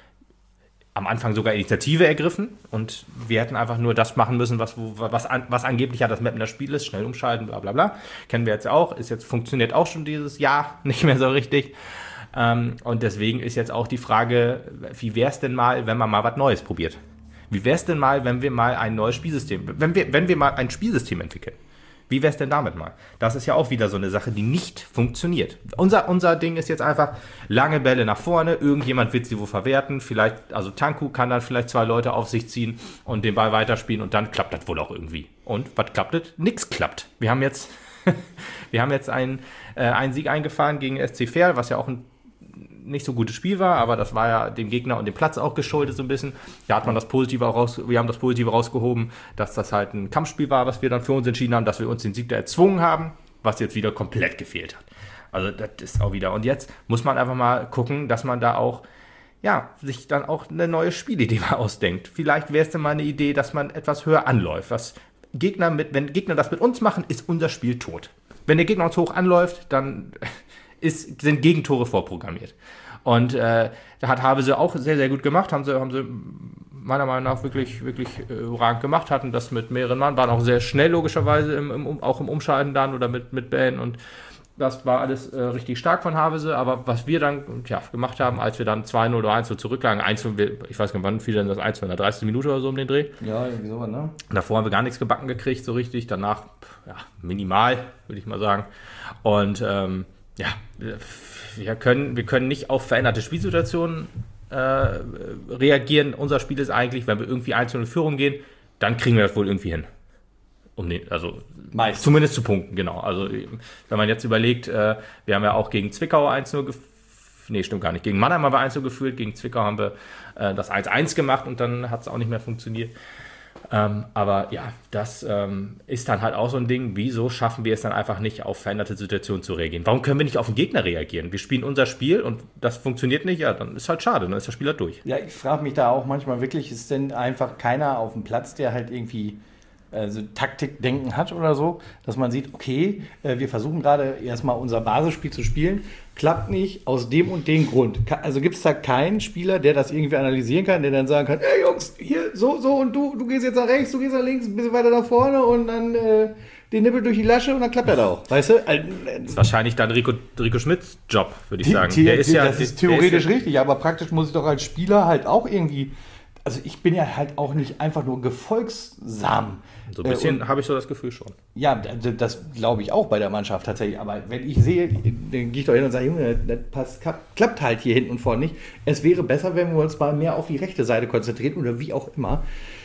S1: am Anfang sogar Initiative ergriffen und wir hätten einfach nur das machen müssen, was, was, an, was angeblich ja das Mappen das Spiel ist, schnell umschalten, bla bla bla. Kennen wir jetzt ja auch, ist jetzt, funktioniert auch schon dieses Jahr nicht mehr so richtig. Ähm, und deswegen ist jetzt auch die Frage, wie wäre es denn mal, wenn man mal was Neues probiert? Wie wäre es denn mal, wenn wir mal ein neues Spielsystem, wenn wir, wenn wir mal ein Spielsystem entwickeln? Wie wäre es denn damit mal? Das ist ja auch wieder so eine Sache, die nicht funktioniert. Unser, unser Ding ist jetzt einfach lange Bälle nach vorne, irgendjemand wird sie wo verwerten, vielleicht, also Tanku kann dann vielleicht zwei Leute auf sich ziehen und den Ball weiterspielen und dann klappt das wohl auch irgendwie. Und was klappt das? Nix klappt. Wir haben jetzt, wir haben jetzt einen, äh, einen Sieg eingefahren gegen S C Verl, was ja auch ein nicht so gutes Spiel war, aber das war ja dem Gegner und dem Platz auch geschuldet so ein bisschen. Da hat man das Positive auch raus, wir haben das Positive rausgehoben, dass das halt ein Kampfspiel war, was wir dann für uns entschieden haben, dass wir uns den Sieg da erzwungen haben, was jetzt wieder komplett gefehlt hat. Also das ist auch wieder. Und jetzt muss man einfach mal gucken, dass man da auch, ja, sich dann auch eine neue Spielidee mal ausdenkt. Vielleicht wäre es dann mal eine Idee, dass man etwas höher anläuft. Was Gegner mit, wenn Gegner das mit uns machen, ist unser Spiel tot. Wenn der Gegner uns hoch anläuft, dann Ist, sind Gegentore vorprogrammiert. Und äh, da hat Havelse auch sehr, sehr gut gemacht. Haben sie, haben sie meiner Meinung nach wirklich, wirklich äh, überragend gemacht. Hatten das mit mehreren Mann. Waren auch sehr schnell logischerweise, im, im, auch im Umschalten dann oder mit, mit Bällen. Und das war alles äh, richtig stark von Havelse. Aber was wir dann tja, gemacht haben, als wir dann zwei null oder eins null zurücklagen, eins null, ich weiß gar nicht, wann fiel denn das eins null, in der dreißigsten Minute oder so um den Dreh.
S2: Ja, irgendwie sowas, ne?
S1: Davor haben wir gar nichts gebacken gekriegt, so richtig. Danach, ja, minimal, würde ich mal sagen. Und ähm, ja, wir können, wir können nicht auf veränderte Spielsituationen äh, reagieren. Unser Spiel ist eigentlich, wenn wir irgendwie eins null in Führung gehen, dann kriegen wir das wohl irgendwie hin. Um den, also
S2: Meist.
S1: Zumindest zu punkten, genau. Also wenn man jetzt überlegt, äh, wir haben ja auch gegen Zwickau eins null geführt, nee, stimmt gar nicht, gegen Mannheim haben wir eins null geführt, gegen Zwickau haben wir äh, das eins eins gemacht und dann hat es auch nicht mehr funktioniert. Ähm, aber ja, das ähm, ist dann halt auch so ein Ding, wieso schaffen wir es dann einfach nicht, auf veränderte Situationen zu reagieren? Warum können wir nicht auf den Gegner reagieren? Wir spielen unser Spiel und das funktioniert nicht, ja, dann ist halt schade, dann ist der Spieler durch.
S2: Ja, ich frage mich da auch manchmal wirklich, ist denn einfach keiner auf dem Platz, der halt irgendwie also Taktikdenken hat oder so, dass man sieht, okay, äh, wir versuchen gerade erstmal unser Basisspiel zu spielen, klappt nicht aus dem und dem Grund. Also gibt es da keinen Spieler, der das irgendwie analysieren kann, der dann sagen kann, ey Jungs, hier so, so und du, du gehst jetzt nach rechts, du gehst nach links, ein bisschen weiter nach vorne und dann äh, den Nippel durch die Lasche und dann klappt er da auch, weißt du? Also,
S1: das ist wahrscheinlich dann Rico, Rico Schmidts Job, würde ich
S2: die,
S1: sagen.
S2: Die,
S1: der ist
S2: die,
S1: ja,
S2: das ist
S1: der,
S2: theoretisch
S1: der ist ja,
S2: richtig, aber praktisch muss ich doch als Spieler halt auch irgendwie, also ich bin ja halt auch nicht einfach nur gefolgsam.
S1: So ein bisschen äh, habe ich so das Gefühl schon.
S2: Ja, das glaube ich auch bei der Mannschaft tatsächlich. Aber wenn ich sehe, dann gehe ich doch hin und sage, Junge, das passt, klappt halt hier hinten und vorne nicht. Es wäre besser, wenn wir uns mal mehr auf die rechte Seite konzentrieren oder wie auch immer.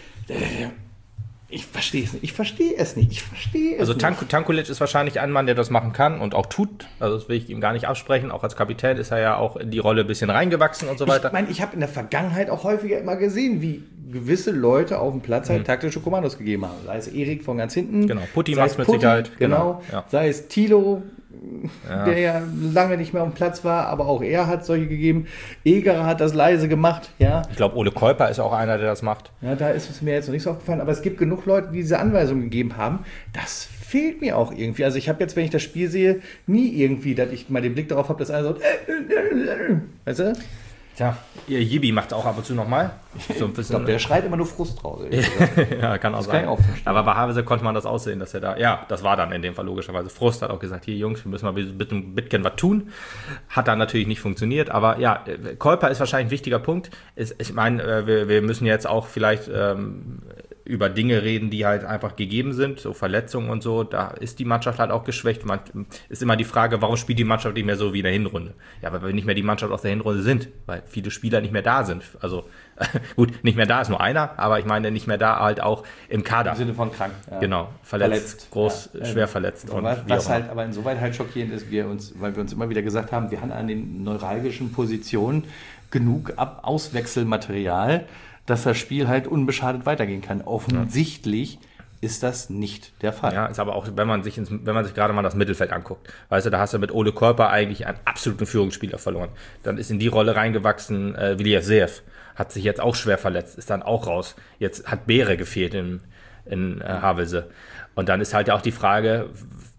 S2: Ich verstehe es nicht. Ich verstehe es nicht. Ich verstehe es
S1: also
S2: nicht.
S1: Also Tankulic ist wahrscheinlich ein Mann, der das machen kann und auch tut. Also das will ich ihm gar nicht absprechen. Auch als Kapitän ist er ja auch in die Rolle ein bisschen reingewachsen und so weiter.
S2: Ich meine, ich habe in der Vergangenheit auch häufiger immer gesehen, wie gewisse Leute auf dem Platz halt mhm. taktische Kommandos gegeben haben. Sei es Erik von ganz hinten.
S1: Genau, Putti macht es mit Sicherheit.
S2: Genau. genau. Ja. Sei es Thilo, ja. der ja lange nicht mehr auf dem Platz war, aber auch er hat solche gegeben. Egerer hat das leise gemacht. Ja.
S1: Ich glaube, Ole Keuper ist auch einer, der das macht.
S2: Ja, da ist es mir jetzt noch nicht so aufgefallen, aber es gibt genug Leute, die diese Anweisungen gegeben haben. Das fehlt mir auch irgendwie. Also ich habe jetzt, wenn ich das Spiel sehe, nie irgendwie, dass ich mal den Blick darauf habe, dass einer so, äh, äh, äh, weißt du?
S1: Tja, ihr Yibi macht auch ab und zu nochmal. So ein bisschen,
S2: ich glaube, der schreit immer nur Frust raus.
S1: Ja, kann auch das sein. Kann auch aber bei Havelse konnte man das aussehen, dass er da, ja, das war dann in dem Fall logischerweise Frust, hat auch gesagt, hier Jungs, wir müssen mal bitte ein bisschen was tun. Hat dann natürlich nicht funktioniert, aber ja, Keuper ist wahrscheinlich ein wichtiger Punkt. Ich meine, wir, wir müssen jetzt auch vielleicht ähm, über Dinge reden, die halt einfach gegeben sind, so Verletzungen und so, da ist die Mannschaft halt auch geschwächt. Man, ist immer die Frage, warum spielt die Mannschaft nicht mehr so wie in der Hinrunde? Ja, weil wir nicht mehr die Mannschaft aus der Hinrunde sind, weil viele Spieler nicht mehr da sind. Also gut, nicht mehr da ist nur einer, aber ich meine nicht mehr da halt auch im Kader.
S2: Im Sinne von krank.
S1: Ja. Genau, verletzt, verletzt. groß, ja. schwer verletzt.
S2: Und was was halt aber insoweit halt schockierend ist, wir uns, weil wir uns immer wieder gesagt haben, wir haben an den neuralgischen Positionen genug Ab- Auswechselmaterial, dass das Spiel halt unbeschadet weitergehen kann. Offensichtlich ja. ist das nicht der Fall.
S1: Ja, ist aber auch, wenn man sich ins, wenn man sich gerade mal das Mittelfeld anguckt, weißt du, da hast du mit Ole Keuper eigentlich einen absoluten Führungsspieler verloren. Dann ist in die Rolle reingewachsen äh, Vilija Seev, hat sich jetzt auch schwer verletzt, ist dann auch raus. Jetzt hat Beere gefehlt in, in äh, Havelse. Und dann ist halt auch die Frage,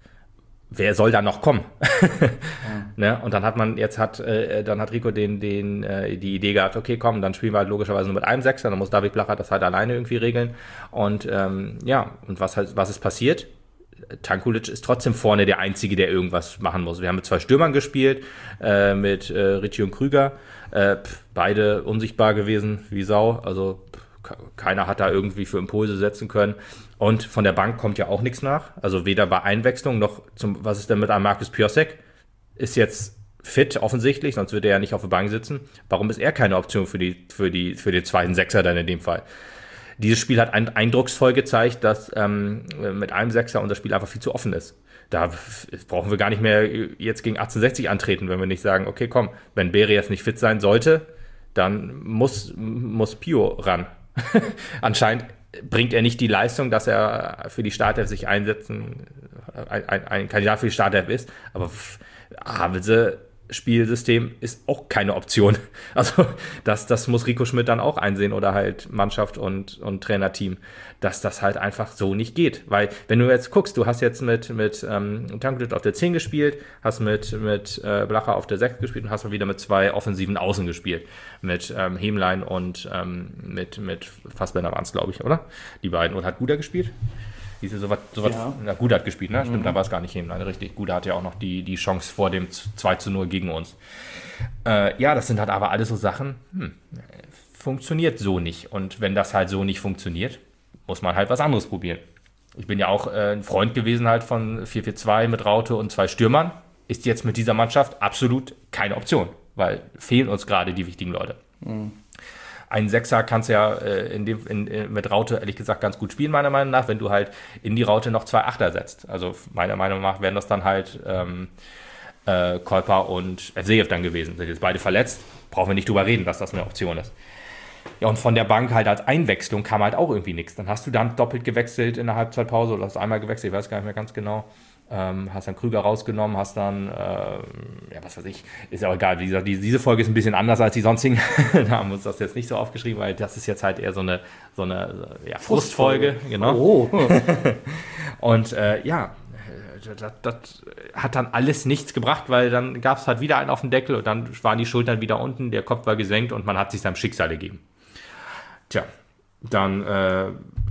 S1: wer soll da noch kommen? Ja. Ne? Und dann hat man, jetzt hat, äh, dann hat Rico den, den, äh, die Idee gehabt, okay, komm, dann spielen wir halt logischerweise nur mit einem Sechser, dann muss David Blacher das halt alleine irgendwie regeln. Und ähm, ja, und was halt, was ist passiert? Tankulic ist trotzdem vorne der Einzige, der irgendwas machen muss. Wir haben mit zwei Stürmern gespielt, äh, mit äh, Ritchie und Krüger, äh, pff, beide unsichtbar gewesen wie Sau, also pff, keiner hat da irgendwie für Impulse setzen können. Und von der Bank kommt ja auch nichts nach. Also weder bei Einwechslung noch zum, was ist denn mit einem Markus Piasek? Ist jetzt fit offensichtlich, sonst würde er ja nicht auf der Bank sitzen. Warum ist er keine Option für die, für die, für den zweiten Sechser dann in dem Fall? Dieses Spiel hat ein, eindrucksvoll gezeigt, dass ähm, mit einem Sechser unser Spiel einfach viel zu offen ist. Da brauchen wir gar nicht mehr jetzt gegen achtzehnhundertsechzig antreten, wenn wir nicht sagen, okay, komm, wenn Bere jetzt nicht fit sein sollte, dann muss, muss Pio ran. Anscheinend bringt er nicht die Leistung, dass er für die Startelf sich einsetzen, ein, ein, ein Kandidat für die Startelf ist, aber Havelse Spielsystem ist auch keine Option. Also das, das muss Rico Schmidt dann auch einsehen oder halt Mannschaft und, und Trainerteam, dass das halt einfach so nicht geht. Weil wenn du jetzt guckst, du hast jetzt mit, mit ähm, Tankulic auf der zehn gespielt, hast mit, mit äh, Blacher auf der sechs gespielt und hast mal wieder mit zwei offensiven Außen gespielt. Mit ähm, Hemlein und ähm, mit, mit Fassbender waren es, glaube ich, oder? Die beiden. Und hat Guda gespielt? Diese so was, so was,
S2: ja.
S1: Na, Guda hat gespielt, ne? Stimmt,
S2: Mhm.
S1: da war es gar nicht Hemlein, richtig. Guda hatte ja auch noch die, die Chance vor dem zwei zu null gegen uns. Äh, ja, das sind halt aber alles so Sachen, hm, funktioniert so nicht. Und wenn das halt so nicht funktioniert, muss man halt was anderes probieren. Ich bin ja auch äh, ein Freund gewesen halt von vier vier zwei mit Raute und zwei Stürmern. Ist jetzt mit dieser Mannschaft absolut keine Option, weil fehlen uns gerade die wichtigen Leute. Mhm. Ein Sechser kannst du ja äh, in dem, in, in, mit Raute ehrlich gesagt ganz gut spielen, meiner Meinung nach, wenn du halt in die Raute noch zwei Achter setzt. Also meiner Meinung nach wären das dann halt ähm, äh, Kolper und Evseev dann gewesen. Sind jetzt beide verletzt, brauchen wir nicht drüber reden, dass das eine Option ist. Ja, und von der Bank halt als Einwechslung kam halt auch irgendwie nichts. Dann hast du dann doppelt gewechselt in der Halbzeitpause oder hast einmal gewechselt, ich weiß gar nicht mehr ganz genau. Ähm, hast dann Krüger rausgenommen, hast dann, äh, ja, was weiß ich, ist ja auch egal, wie gesagt, die, diese Folge ist ein bisschen anders als die sonstigen. Da haben wir uns das jetzt nicht so aufgeschrieben, weil das ist jetzt halt eher so eine, so eine ja, Frustfolge, genau.
S2: Oh.
S1: Und äh, ja, das, das hat dann alles nichts gebracht, weil dann gab es halt wieder einen auf den Deckel und dann waren die Schultern wieder unten, der Kopf war gesenkt und man hat sich seinem Schicksal gegeben. Tja, dann äh,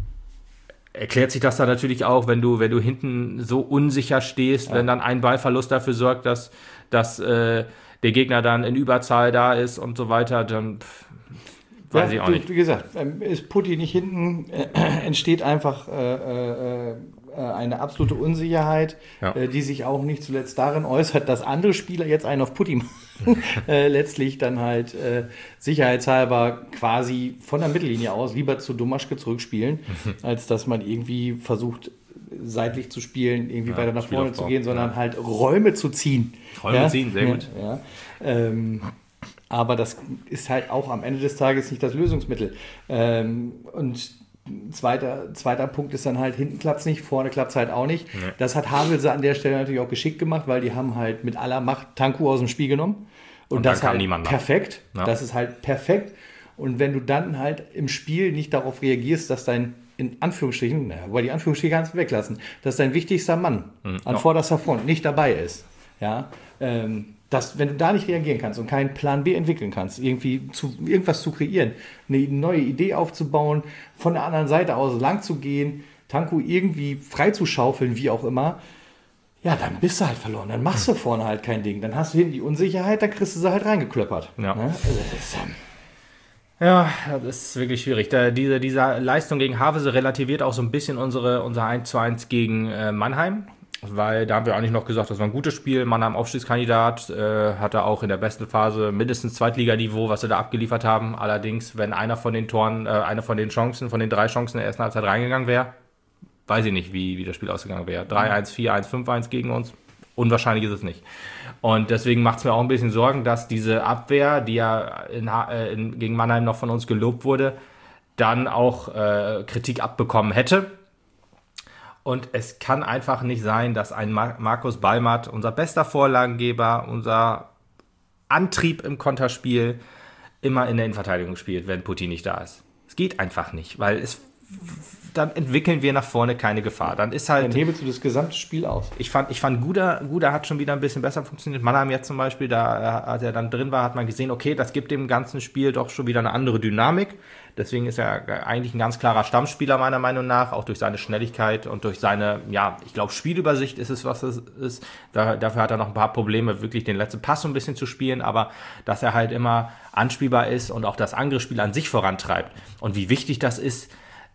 S1: erklärt sich das dann natürlich auch, wenn du, wenn du hinten so unsicher stehst, ja. Wenn dann ein Ballverlust dafür sorgt, dass, dass äh, der Gegner dann in Überzahl da ist und so weiter, dann pff, weiß ja, ich auch
S2: du,
S1: nicht.
S2: Wie gesagt, ist Putti nicht hinten, äh, entsteht einfach äh, äh, eine absolute Unsicherheit, ja. äh, die sich auch nicht zuletzt darin äußert, dass andere Spieler jetzt einen auf Putti machen. äh, letztlich dann halt äh, sicherheitshalber quasi von der Mittellinie aus lieber zu Domaschke zurückspielen, als dass man irgendwie versucht, seitlich zu spielen, irgendwie ja, weiter nach vorne zu gehen, sondern ja. halt Räume zu ziehen.
S1: Räume
S2: ja?
S1: ziehen, sehr gut.
S2: Ja, ja. Ähm, aber das ist halt auch am Ende des Tages nicht das Lösungsmittel. Ähm, und Zweiter, zweiter Punkt ist dann halt, hinten klappt es nicht, vorne klappt es halt auch nicht. Nee. Das hat Havelse an der Stelle natürlich auch geschickt gemacht, weil die haben halt mit aller Macht Tanku aus dem Spiel genommen. Und, und das halt perfekt. Ja. Das ist halt perfekt. Und wenn du dann halt im Spiel nicht darauf reagierst, dass dein, in Anführungsstrichen, naja, weil die Anführungsstriche ganz weglassen, dass dein wichtigster Mann mhm. an ja. vorderster Front nicht dabei ist, ja, ähm, dass, wenn du da nicht reagieren kannst und keinen Plan B entwickeln kannst, irgendwie zu, irgendwas zu kreieren, eine neue Idee aufzubauen, von der anderen Seite aus lang zu gehen, Tanku irgendwie frei zu schaufeln, wie auch immer, ja, dann bist du halt verloren. Dann machst du vorne halt kein Ding. Dann hast du hinten die Unsicherheit, dann kriegst du sie halt reingeklöppert.
S1: Ja.
S2: Ne? Also das ist, ähm
S1: Ja, das ist wirklich schwierig. Da, diese, diese Leistung gegen Havelse relativiert auch so ein bisschen unsere, unser eins zu eins gegen äh, Mannheim. Weil da haben wir eigentlich noch gesagt, das war ein gutes Spiel. Mannheim Aufstiegskandidat, äh, hatte auch in der besten Phase mindestens Zweitliganiveau, was sie da abgeliefert haben. Allerdings, wenn einer von den Toren, äh, eine von den Chancen, von den drei Chancen in der ersten Halbzeit reingegangen wäre, weiß ich nicht, wie, wie das Spiel ausgegangen wäre. drei eins, vier eins, fünf eins gegen uns. Unwahrscheinlich ist es nicht. Und deswegen macht es mir auch ein bisschen Sorgen, dass diese Abwehr, die ja in, äh, in, gegen Mannheim noch von uns gelobt wurde, dann auch äh, Kritik abbekommen hätte. Und es kann einfach nicht sein, dass ein Markus Ballmatt, unser bester Vorlagengeber, unser Antrieb im Konterspiel, immer in der Innenverteidigung spielt, wenn Putti nicht da ist. Es geht einfach nicht, weil es, dann entwickeln wir nach vorne keine Gefahr. Dann ist halt.
S2: Dann hebelst du das gesamte Spiel aus.
S1: Ich fand, ich fand Guda, Guda hat schon wieder ein bisschen besser funktioniert. Mannheim jetzt zum Beispiel, da, als er dann drin war, hat man gesehen, okay, das gibt dem ganzen Spiel doch schon wieder eine andere Dynamik. Deswegen ist er eigentlich ein ganz klarer Stammspieler meiner Meinung nach, auch durch seine Schnelligkeit und durch seine, ja, ich glaube, Spielübersicht ist es, was es ist. Da, dafür hat er noch ein paar Probleme, wirklich den letzten Pass so ein bisschen zu spielen, aber dass er halt immer anspielbar ist und auch das Angriffsspiel an sich vorantreibt. Und wie wichtig das ist,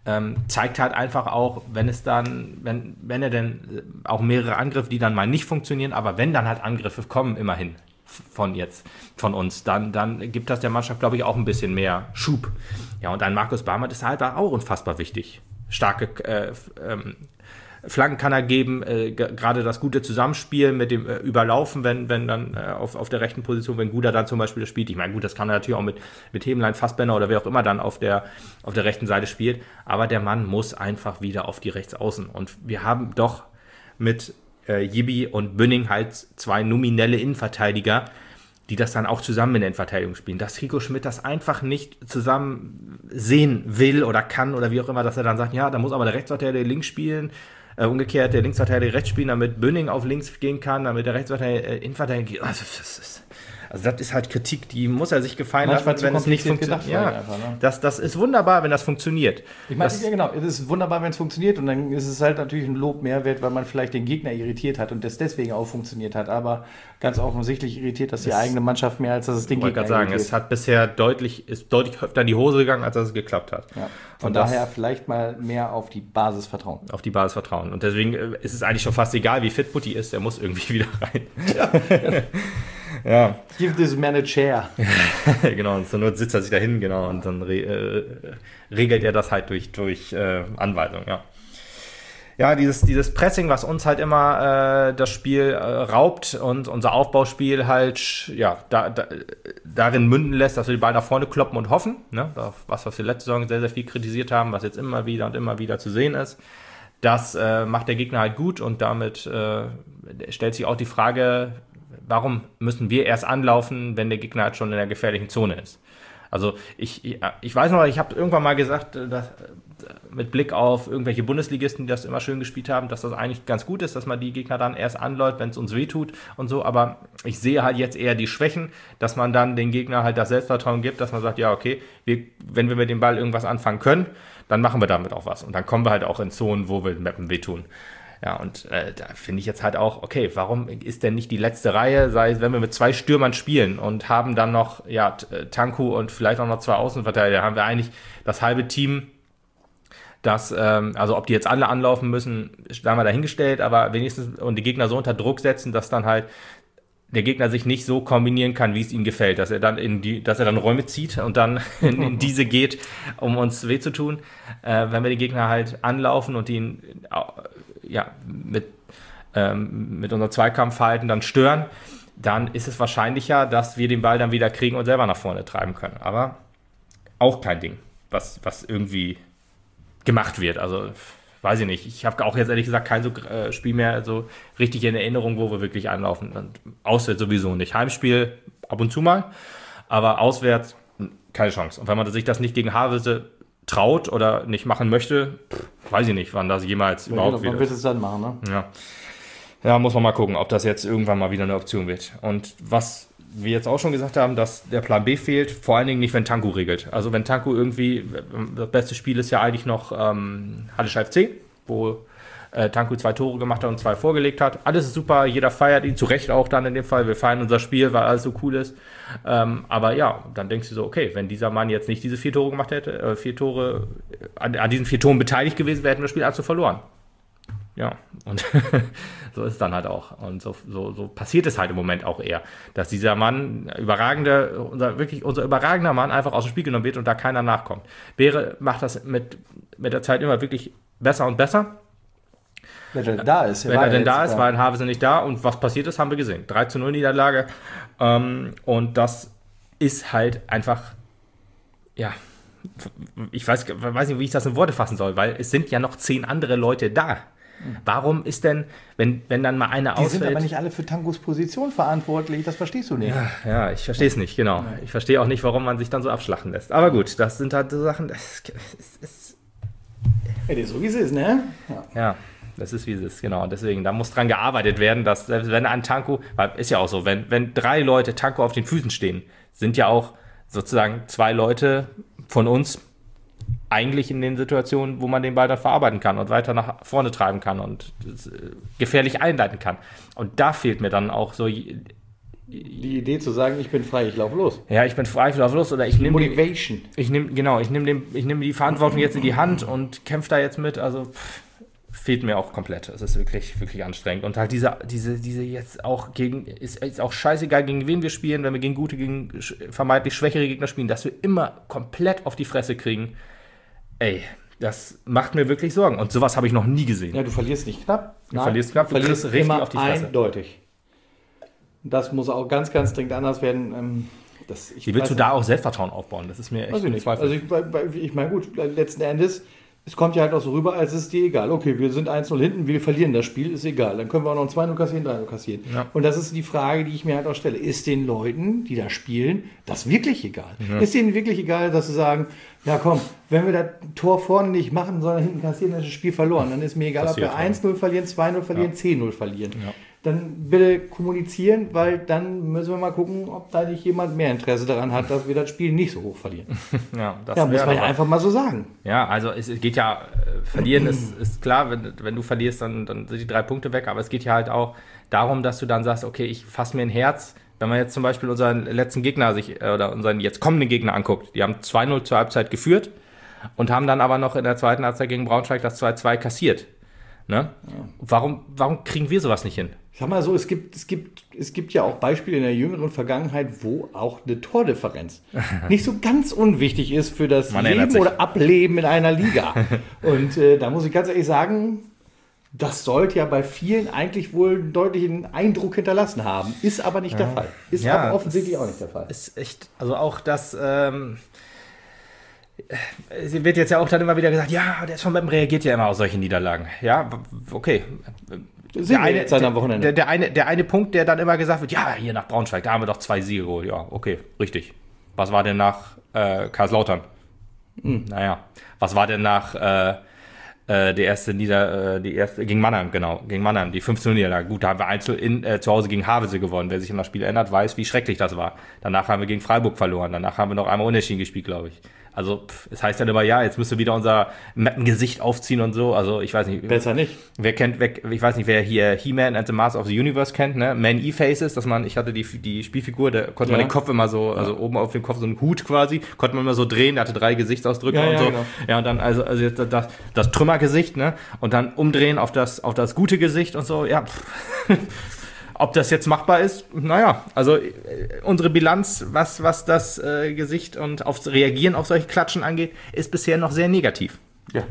S1: ähm, zeigt halt einfach auch, wenn es dann, wenn, wenn er denn auch mehrere Angriffe, die dann mal nicht funktionieren, aber wenn dann halt Angriffe kommen, immerhin von jetzt, von uns, dann, dann gibt das der Mannschaft, glaube ich, auch ein bisschen mehr Schub. Ja, und ein Markus Barmert ist halt auch unfassbar wichtig. Starke äh, ähm, Flanken kann er geben, äh, g- gerade das gute Zusammenspiel mit dem äh, Überlaufen, wenn, wenn dann äh, auf, auf der rechten Position, wenn Guda dann zum Beispiel das spielt. Ich meine, gut, das kann er natürlich auch mit, mit Hemlein, Fassbender oder wer auch immer dann auf der, auf der rechten Seite spielt. Aber der Mann muss einfach wieder auf die Rechtsaußen. Und wir haben doch mit äh, Jibi und Bünning halt zwei nominelle Innenverteidiger, die das dann auch zusammen in der Innenverteidigung spielen. Dass Rico Schmidt das einfach nicht zusammen sehen will oder kann oder wie auch immer, dass er dann sagt, ja, da muss aber der Rechtsverteidiger links spielen, äh, umgekehrt der Linksverteidiger rechts spielen, damit Bünning auf links gehen kann, damit der Rechtsverteidiger äh, Innenverteidiger also das ist Also das ist halt Kritik, die muss er sich gefallen
S2: Manchmal
S1: lassen, wenn es nicht funktioniert. Ja,
S2: einfach, ne?
S1: das, das ist wunderbar, wenn das funktioniert.
S2: Ich meine,
S1: das,
S2: ja genau, es ist wunderbar, wenn es funktioniert und dann ist es halt natürlich ein Lob mehr wert, weil man vielleicht den Gegner irritiert hat und das deswegen auch funktioniert hat, aber ganz offensichtlich irritiert das die
S1: Das-
S2: eigene Mannschaft mehr, als dass es den
S1: ich wollte
S2: Gegner
S1: gerade sagen,
S2: irritiert.
S1: es hat bisher deutlich, ist deutlich öfter in die Hose gegangen, als dass es geklappt hat.
S2: Ja. Von
S1: Und das-
S2: daher vielleicht mal mehr auf die Basis vertrauen.
S1: Auf die Basis vertrauen. Und deswegen äh, ist es eigentlich schon fast egal, wie fit Putti ist, der muss irgendwie wieder rein. Ja,
S2: Give this man a chair.
S1: genau, und zur Not sitzt er sich dahin, genau, und dann re äh, regelt er das halt durch, durch äh, Anweisung, ja. Ja, dieses, dieses Pressing, was uns halt immer äh, das Spiel äh, raubt und unser Aufbauspiel halt, ja, da, da, darin münden lässt, dass wir den Ball nach vorne kloppen und hoffen, ne? Das, was, was wir letzte Saison sehr, sehr viel kritisiert haben, was jetzt immer wieder und immer wieder zu sehen ist. Das äh, macht der Gegner halt gut und damit äh, stellt sich auch die Frage, warum müssen wir erst anlaufen, wenn der Gegner halt schon in der gefährlichen Zone ist? Also ich, ich, ich weiß noch, ich habe irgendwann mal gesagt, dass, mit Blick auf irgendwelche Bundesligisten, die das immer schön gespielt haben, dass das eigentlich ganz gut ist, dass man die Gegner dann erst anläuft, wenn es uns wehtut und so. Aber ich sehe halt jetzt eher die Schwächen, dass man dann den Gegner halt das Selbstvertrauen gibt, dass man sagt, ja okay, wir, wenn wir mit dem Ball irgendwas anfangen können, dann machen wir damit auch was. Und dann kommen wir halt auch in Zonen, wo wir mit dem wehtun. Ja, und äh, da finde ich jetzt halt auch, okay, warum ist denn nicht die letzte Reihe, sei es, wenn wir mit zwei Stürmern spielen und haben dann noch, ja, T- Tanku und vielleicht auch noch zwei Außenverteidiger, haben wir eigentlich das halbe Team, das, ähm, also ob die jetzt alle anlaufen müssen, haben wir dahingestellt, aber wenigstens und die Gegner so unter Druck setzen, dass dann halt der Gegner sich nicht so kombinieren kann, wie es ihm gefällt, dass er dann in die, dass er dann Räume zieht und dann in, in diese geht, um uns weh zu tun. Äh, wenn wir den Gegner halt anlaufen und ihn äh, ja, mit, ähm, mit unserem Zweikampfverhalten dann stören, dann ist es wahrscheinlicher, dass wir den Ball dann wieder kriegen und selber nach vorne treiben können. Aber auch kein Ding, was, was irgendwie gemacht wird. Also weiß ich nicht. Ich habe auch jetzt ehrlich gesagt kein so äh, Spiel mehr so richtig in Erinnerung, wo wir wirklich anlaufen. Und auswärts sowieso nicht. Heimspiel ab und zu mal, aber auswärts keine Chance. Und wenn man sich das nicht gegen Havelse traut oder nicht machen möchte, pff, weiß ich nicht, wann das jemals
S2: Ja,
S1: überhaupt
S2: man
S1: wieder
S2: wird es dann machen, ne?
S1: ja. Ja, muss man mal gucken, ob das jetzt irgendwann mal wieder eine Option wird. Und was wir jetzt auch schon gesagt haben, dass der Plan B fehlt, vor allen Dingen nicht, wenn Tanku regelt. Also wenn Tanku irgendwie, das beste Spiel ist ja eigentlich noch ähm, Hallischer F C, wo äh, Tanku zwei Tore gemacht hat und zwei vorgelegt hat. Alles ist super, jeder feiert ihn, zu Recht auch dann in dem Fall. Wir feiern unser Spiel, weil alles so cool ist. Ähm, aber ja, dann denkst du so, okay, wenn dieser Mann jetzt nicht diese vier Tore gemacht hätte, äh, vier Tore, an, an diesen vier Toren beteiligt gewesen wäre, hätten wir das Spiel also verloren. Ja, und so ist es dann halt auch. Und so, so, so passiert es halt im Moment auch eher, dass dieser Mann, überragende, unser, wirklich unser überragender Mann einfach aus dem Spiel genommen wird und da keiner nachkommt. Beere macht das mit, mit der Zeit immer wirklich besser und besser.
S2: Wenn er da ist.
S1: Wenn er denn da ist, war in Havelse nicht da und was passiert ist, haben wir gesehen. drei zu null Niederlage ähm, und das ist halt einfach, ja, ich weiß, weiß nicht, wie ich das in Worte fassen soll, weil es sind ja noch zehn andere Leute da. Warum ist denn, wenn, wenn dann mal einer
S2: Die
S1: ausfällt...
S2: sind aber nicht alle für Tangos Position verantwortlich, das verstehst du nicht.
S1: Ja, ja, ich verstehe es nicht, genau. Ich verstehe auch nicht, warum man sich dann so abschlachten lässt. Aber gut, das sind halt so Sachen, das ist... ist
S2: Ja, das ist so wie es ist, ne? Ja.
S1: ja, das ist wie es ist, genau. Deswegen, da muss dran gearbeitet werden, dass selbst wenn ein Tanko, weil ist ja auch so, wenn, wenn drei Leute Tanko auf den Füßen stehen, sind ja auch sozusagen zwei Leute von uns eigentlich in den Situationen, wo man den Ball dann verarbeiten kann und weiter nach vorne treiben kann und gefährlich einleiten kann. Und da fehlt mir dann auch so
S2: Die Idee zu sagen, ich bin frei, ich laufe los.
S1: Ja, ich bin frei, ich laufe los. Oder ich nehme
S2: Motivation.
S1: Ich nehme, genau, ich nehme nehm die Verantwortung jetzt in die Hand und kämpfe da jetzt mit. Also pff, fehlt mir auch komplett. Es ist wirklich, wirklich anstrengend. Und halt diese, diese, diese jetzt auch gegen, ist, ist auch scheißegal, gegen wen wir spielen, wenn wir gegen gute, gegen vermeintlich schwächere Gegner spielen, dass wir immer komplett auf die Fresse kriegen. Ey, das macht mir wirklich Sorgen. Und sowas habe ich noch nie gesehen.
S2: Ja, du verlierst nicht knapp.
S1: Du Nein, verlierst knapp,
S2: du verlierst
S1: richtig
S2: immer
S1: auf die Fresse.
S2: Eindeutig. Das muss auch ganz, ganz dringend anders werden. Das, ich
S1: Wie willst du da auch Selbstvertrauen aufbauen? Das ist mir echt ein
S2: Zweifel. Also ich, ich meine, gut, letzten Endes, es kommt ja halt auch so rüber, als ist dir egal. Okay, wir sind eins null hinten, wir verlieren das Spiel, ist egal. Dann können wir auch noch zwei null kassieren, drei null kassieren. Ja. Und das ist die Frage, die ich mir halt auch stelle. Ist den Leuten, die da spielen, das wirklich egal? Ja. Ist denen wirklich egal, dass sie sagen, ja komm, wenn wir das Tor vorne nicht machen, sondern hinten kassieren, dann ist das Spiel verloren. Dann ist mir egal, Passiert, ob wir eins null verlieren, zwei null verlieren, ja. zehn null verlieren. Ja. Dann bitte kommunizieren, weil dann müssen wir mal gucken, ob da nicht jemand mehr Interesse daran hat, dass wir das Spiel nicht so hoch verlieren.
S1: Ja, das
S2: ja muss man ja einfach mal so sagen.
S1: Ja, also es geht ja, verlieren ist, ist klar, wenn, wenn du verlierst, dann, dann sind die drei Punkte weg, aber es geht ja halt auch darum, dass du dann sagst, okay, ich fasse mir ein Herz. Wenn man jetzt zum Beispiel unseren letzten Gegner sich, oder unseren jetzt kommenden Gegner anguckt, die haben zwei null zur Halbzeit geführt und haben dann aber noch in der zweiten Halbzeit gegen Braunschweig das zwei zwei kassiert. Ne? Ja. Warum, warum kriegen wir sowas nicht hin?
S2: Ich sag mal so, es gibt, es gibt, es gibt ja auch Beispiele in der jüngeren Vergangenheit, wo auch eine Tordifferenz nicht so ganz unwichtig ist für das
S1: Man
S2: Leben oder Ableben in einer Liga. Und äh, da muss ich ganz ehrlich sagen, das sollte ja bei vielen eigentlich wohl einen deutlichen Eindruck hinterlassen haben. Ist aber nicht ja. der Fall. Ist ja, aber offensichtlich auch nicht der Fall.
S1: Ist echt, also auch das, ähm, es wird jetzt ja auch dann immer wieder gesagt, ja, der S V Meppen reagiert ja immer auf solche Niederlagen. Ja, okay. Der eine, der, der, der, eine, der eine Punkt, der dann immer gesagt wird, ja, hier nach Braunschweig, da haben wir doch zwei Siege geholt. Ja, okay, richtig. Was war denn nach äh, Karlslautern? Hm. Naja, was war denn nach äh, äh, die erste Nieder, äh, die erste gegen Mannheim, genau, gegen Mannheim, die fünfzehn null Niederlage. Gut, da haben wir einzeln in, äh, zu Hause gegen Havelse gewonnen. Wer sich an das Spiel erinnert, weiß, wie schrecklich das war. Danach haben wir gegen Freiburg verloren. Danach haben wir noch einmal unentschieden gespielt, glaube ich. Also, pff, es heißt dann immer, ja, jetzt müssen wir wieder unser Mappen-Gesicht aufziehen und so. Also, ich weiß nicht.
S2: Besser nicht.
S1: Wer kennt, wer, ich weiß nicht, wer hier He-Man and the Master of the Universe kennt, ne? Man-E-Faces, dass man, ich hatte die, die Spielfigur, da konnte ja. man den Kopf immer so, also ja. oben auf dem Kopf so einen Hut quasi, konnte man immer so drehen, der hatte drei Gesichtsausdrücke ja, und ja, so. Genau. Ja, und dann, also, also jetzt das, das Trümmergesicht, ne? Und dann umdrehen auf das, auf das gute Gesicht und so, ja. Pff. Ob das jetzt machbar ist, naja, also äh, unsere Bilanz, was, was das äh, Gesicht und aufs Reagieren auf solche Klatschen angeht, ist bisher noch sehr negativ.
S2: Ja.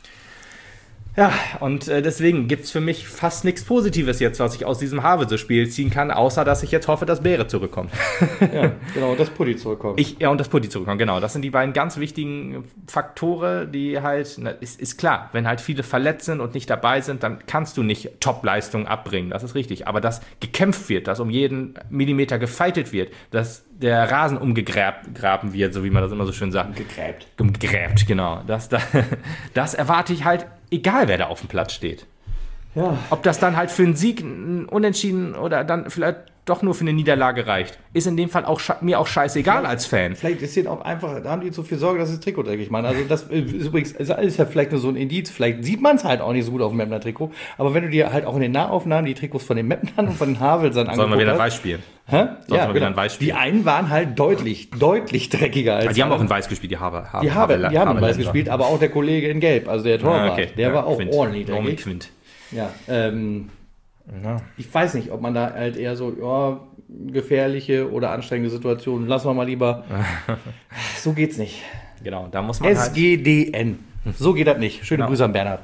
S1: Ja, und äh, deswegen gibt es für mich fast nichts Positives jetzt, was ich aus diesem Havelse-Spiel ziehen kann, außer dass ich jetzt hoffe, dass Beere zurückkommt.
S2: Ja, genau, und dass Putti zurückkommt.
S1: Ich, ja, und dass Putti zurückkommt, genau. Das sind die beiden ganz wichtigen Faktoren, die halt, na, ist, ist klar, wenn halt viele verletzt sind und nicht dabei sind, dann kannst du nicht Top-Leistungen abbringen, das ist richtig. Aber dass gekämpft wird, dass um jeden Millimeter gefeitet wird, dass der Rasen umgegraben wird, so wie man das immer so schön sagt.
S2: Gegräbt.
S1: Gegräbt, genau. Das, das, das erwarte ich halt, egal wer da auf dem Platz steht.
S2: Ja.
S1: Ob das dann halt für einen Sieg, einen Unentschieden oder dann vielleicht doch nur für eine Niederlage reicht, ist in dem Fall auch mir auch scheißegal
S2: vielleicht,
S1: als Fan.
S2: Vielleicht ist denen auch einfach, da haben die zu viel Sorge, dass sie das Trikot dreckig machen. Also das ist übrigens, ist alles ja vielleicht nur so ein Indiz, vielleicht sieht man es halt auch nicht so gut auf dem Meppner Trikot, aber wenn du dir halt auch in den Nahaufnahmen die Trikots von den Meppnern und von den Havelsern anguckst.
S1: Sollen wir wieder ein Weiß spielen?
S2: Hä?
S1: Sollen
S2: ja,
S1: wir wieder ein Weiß spielen?
S2: Die einen waren halt deutlich, deutlich dreckiger als
S1: die haben auch in Weiß gespielt, die Haber.
S2: Die, Haber, die haben in Weiß gespielt, aber auch der Kollege in Gelb, also der Torwart, ah, okay. der ja, war auch
S1: Quint.
S2: ordentlich dreckig.
S1: Roman Quint.
S2: Ja, ähm, ja. Ich weiß nicht, ob man da halt eher so, ja, gefährliche oder anstrengende Situationen, lassen wir mal lieber. So geht's nicht.
S1: Genau, da muss man
S2: S G D N.
S1: Halt
S2: so geht das nicht. Schöne genau. Grüße an Bernhard.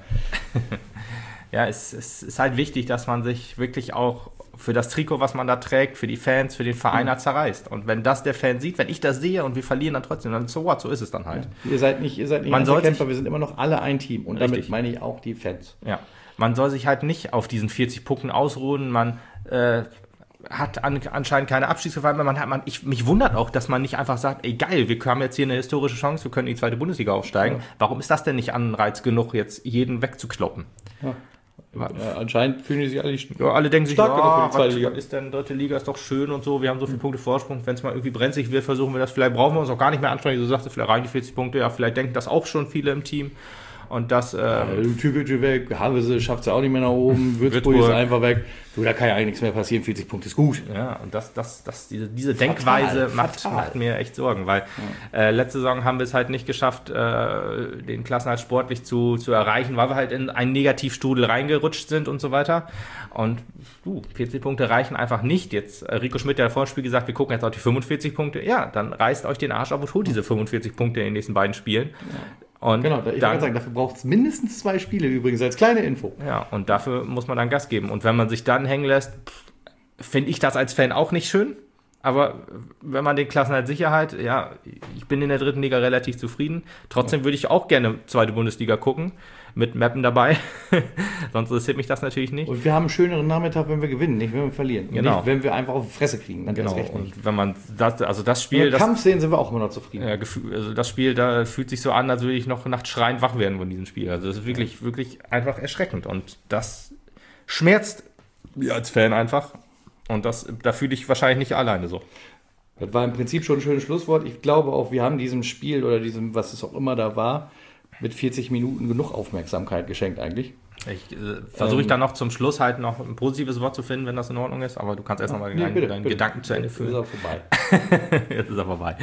S1: Ja, es, es ist halt wichtig, dass man sich wirklich auch für das Trikot, was man da trägt, für die Fans, für den Verein mhm. zerreißt. Und wenn das der Fan sieht, wenn ich das sehe und wir verlieren dann trotzdem, dann so what, so ist es dann halt.
S2: Ja. Ihr seid nicht, ihr seid nicht
S1: man soll
S2: Kämpfer, wir sind immer noch alle ein Team. Und
S1: richtig.
S2: Damit meine ich auch die Fans.
S1: Ja, man soll sich halt nicht auf diesen vierzig Punkten ausruhen, man äh, hat an, anscheinend keine Abstiegsgefahr, man hat, man, ich, mich wundert auch, dass man nicht einfach sagt, ey geil, wir haben jetzt hier eine historische Chance, wir können in die zweite Bundesliga aufsteigen. Ja. Warum ist das denn nicht Anreiz genug, jetzt jeden wegzukloppen?
S2: Ja. Ja, anscheinend fühlen die sich alle,
S1: ja, alle denken sich, ja,
S2: was,
S1: was ist denn dritte Liga, ist doch schön und so, wir haben so viele Punkte Vorsprung, wenn es mal irgendwie brenzlig wird, versuchen wir das, vielleicht brauchen wir uns auch gar nicht mehr anstrengen, so sagst du, vielleicht reichen die vierzig Punkte, ja, vielleicht denken das auch schon viele im Team Und das... Ähm,
S2: Türkgücü weg, Havelse schafft es ja auch nicht mehr nach oben, Würzburg,
S1: Würzburg
S2: ist einfach weg. Du, da kann ja eigentlich nichts mehr passieren, vierzig Punkte ist gut.
S1: Ja, und das, das, das, diese, diese
S2: Fatal,
S1: Denkweise macht,
S2: fatal.
S1: macht mir echt Sorgen, weil ja. äh, letzte Saison haben wir es halt nicht geschafft, äh, den Klassenerhalt sportlich zu, zu erreichen, weil wir halt in einen Negativstrudel reingerutscht sind und so weiter. Und uh, vierzig Punkte reichen einfach nicht. Jetzt äh, Rico Schmidt hat ja vor dem Spiel gesagt, wir gucken jetzt auf die fünfundvierzig Punkte. Ja, dann reißt euch den Arsch auf und holt diese fünfundvierzig Punkte in den nächsten beiden Spielen. Ja. Und
S2: genau, ich
S1: dann,
S2: würde sagen, dafür braucht es mindestens zwei Spiele übrigens, als kleine Info.
S1: Ja, und dafür muss man dann Gas geben. Und wenn man sich dann hängen lässt, finde ich das als Fan auch nicht schön. Aber wenn man den Klassenerhalt Sicherheit, ja, ich bin in der dritten Liga relativ zufrieden. Trotzdem ja. würde ich auch gerne zweite Bundesliga gucken, mit Mappen dabei. Sonst interessiert mich das natürlich nicht.
S2: Und wir haben einen schöneren Nachmittag, wenn wir gewinnen, nicht wenn wir verlieren. Und
S1: genau.
S2: nicht, wenn wir einfach auf die Fresse kriegen. Dann
S1: genau.
S2: recht
S1: Und wenn man das, also das Spiel...
S2: Im Kampf sehen sind wir auch immer noch zufrieden.
S1: Ja, also das Spiel, da fühlt sich so an, als würde ich noch nachts schreiend wach werden von diesem Spiel. Also das ist wirklich, ja. wirklich einfach erschreckend. Und das schmerzt mir als Fan einfach. Und das, da fühle ich wahrscheinlich nicht alleine so.
S2: Das war im Prinzip schon ein schönes Schlusswort. Ich glaube auch, wir haben diesem Spiel oder diesem, was es auch immer da war, mit vierzig Minuten genug Aufmerksamkeit geschenkt eigentlich.
S1: Ich äh, versuche ich dann noch zum Schluss halt noch ein positives Wort zu finden, wenn das in Ordnung ist. Aber du kannst erst noch mal nee, deinen, bitte, deinen bitte. Gedanken zu Ende führen.
S2: Jetzt ist er vorbei.
S1: Jetzt ist er vorbei.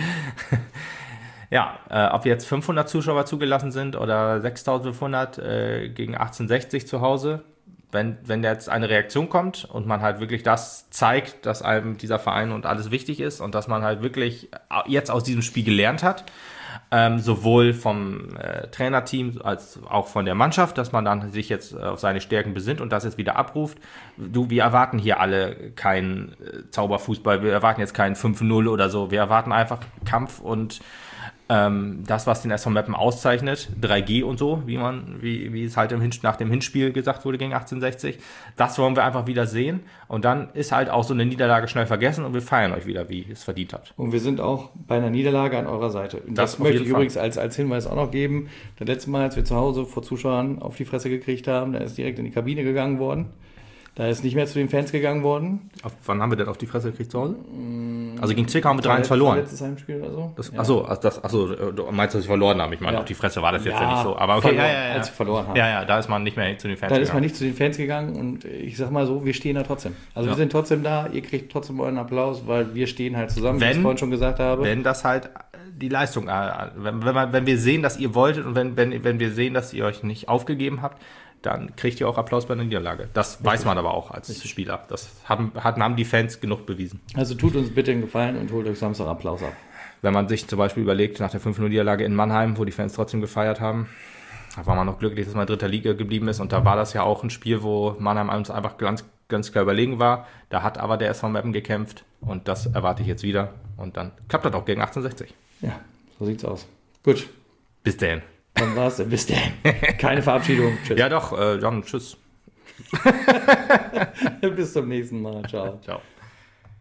S1: Ja, äh, ob jetzt fünfhundert Zuschauer zugelassen sind oder sechstausendfünfhundert äh, gegen achtzehnhundertsechzig zu Hause, wenn, wenn jetzt eine Reaktion kommt und man halt wirklich das zeigt, dass einem dieser Verein und alles wichtig ist und dass man halt wirklich jetzt aus diesem Spiel gelernt hat, ähm, sowohl vom äh, Trainerteam als auch von der Mannschaft, dass man dann sich jetzt auf seine Stärken besinnt und das jetzt wieder abruft. Du, wir erwarten hier alle keinen äh, Zauberfußball, wir erwarten jetzt keinen fünf null oder so, wir erwarten einfach Kampf und Ähm, das, was den S V Meppen auszeichnet, drei G und so, wie man, wie, wie es halt im Hin- nach dem Hinspiel gesagt wurde gegen achtzehnhundertsechzig, das wollen wir einfach wieder sehen und dann ist halt auch so eine Niederlage schnell vergessen und wir feiern euch wieder, wie ihr es verdient habt.
S2: Und wir sind auch bei einer Niederlage an eurer Seite. Und das, das möchte ich Fall. übrigens als, als Hinweis auch noch geben. Das letzte Mal, als wir zu Hause vor Zuschauern auf die Fresse gekriegt haben, da ist direkt in die Kabine gegangen worden. Da ist nicht mehr zu den Fans gegangen worden.
S1: Auf, wann haben wir denn auf die Fresse gekriegt zu Hause? Also gegen Zwickau haben wir drei eins verloren.
S2: Letztes Heimspiel oder so.
S1: Das, ja. Achso, das, achso, du meinst, dass ich verloren habe? Ich meine,
S2: ja.
S1: auf die Fresse war das jetzt
S2: ja,
S1: ja nicht so. Aber okay,
S2: verloren,
S1: ja, ja, ja.
S2: als wir verloren haben.
S1: Ja, ja, da ist man nicht mehr zu den Fans
S2: da
S1: gegangen.
S2: Da ist man nicht zu den Fans gegangen und ich sag mal so, wir stehen da trotzdem. Also ja. wir sind trotzdem da, ihr kriegt trotzdem euren Applaus, weil wir stehen halt zusammen,
S1: wenn,
S2: wie ich es vorhin schon gesagt habe.
S1: Wenn das halt die Leistung, wenn, wenn, man, wenn wir sehen, dass ihr wolltet und wenn, wenn, wenn wir sehen, dass ihr euch nicht aufgegeben habt, dann kriegt ihr auch Applaus bei der Niederlage. Das Richtig. weiß man aber auch als Richtig. Spieler. Das haben, haben die Fans genug bewiesen.
S2: Also tut uns bitte einen Gefallen und holt euch Samstag Applaus ab.
S1: Wenn man sich zum Beispiel überlegt, nach der fünf null Niederlage in Mannheim, wo die Fans trotzdem gefeiert haben, da war man noch glücklich, dass man in dritter Liga geblieben ist. Und da war das ja auch ein Spiel, wo Mannheim uns einfach ganz, ganz klar überlegen war. Da hat aber der S V Meppen gekämpft und das erwarte ich jetzt wieder. Und dann klappt das auch gegen achtzehnhundertsechzig.
S2: Ja, so sieht's aus. Gut.
S1: Bis dann.
S2: Dann war's. Bis dann. Keine Verabschiedung.
S1: Tschüss. Ja doch, äh, John, tschüss.
S2: Bis zum nächsten Mal. Ciao.
S1: Ciao.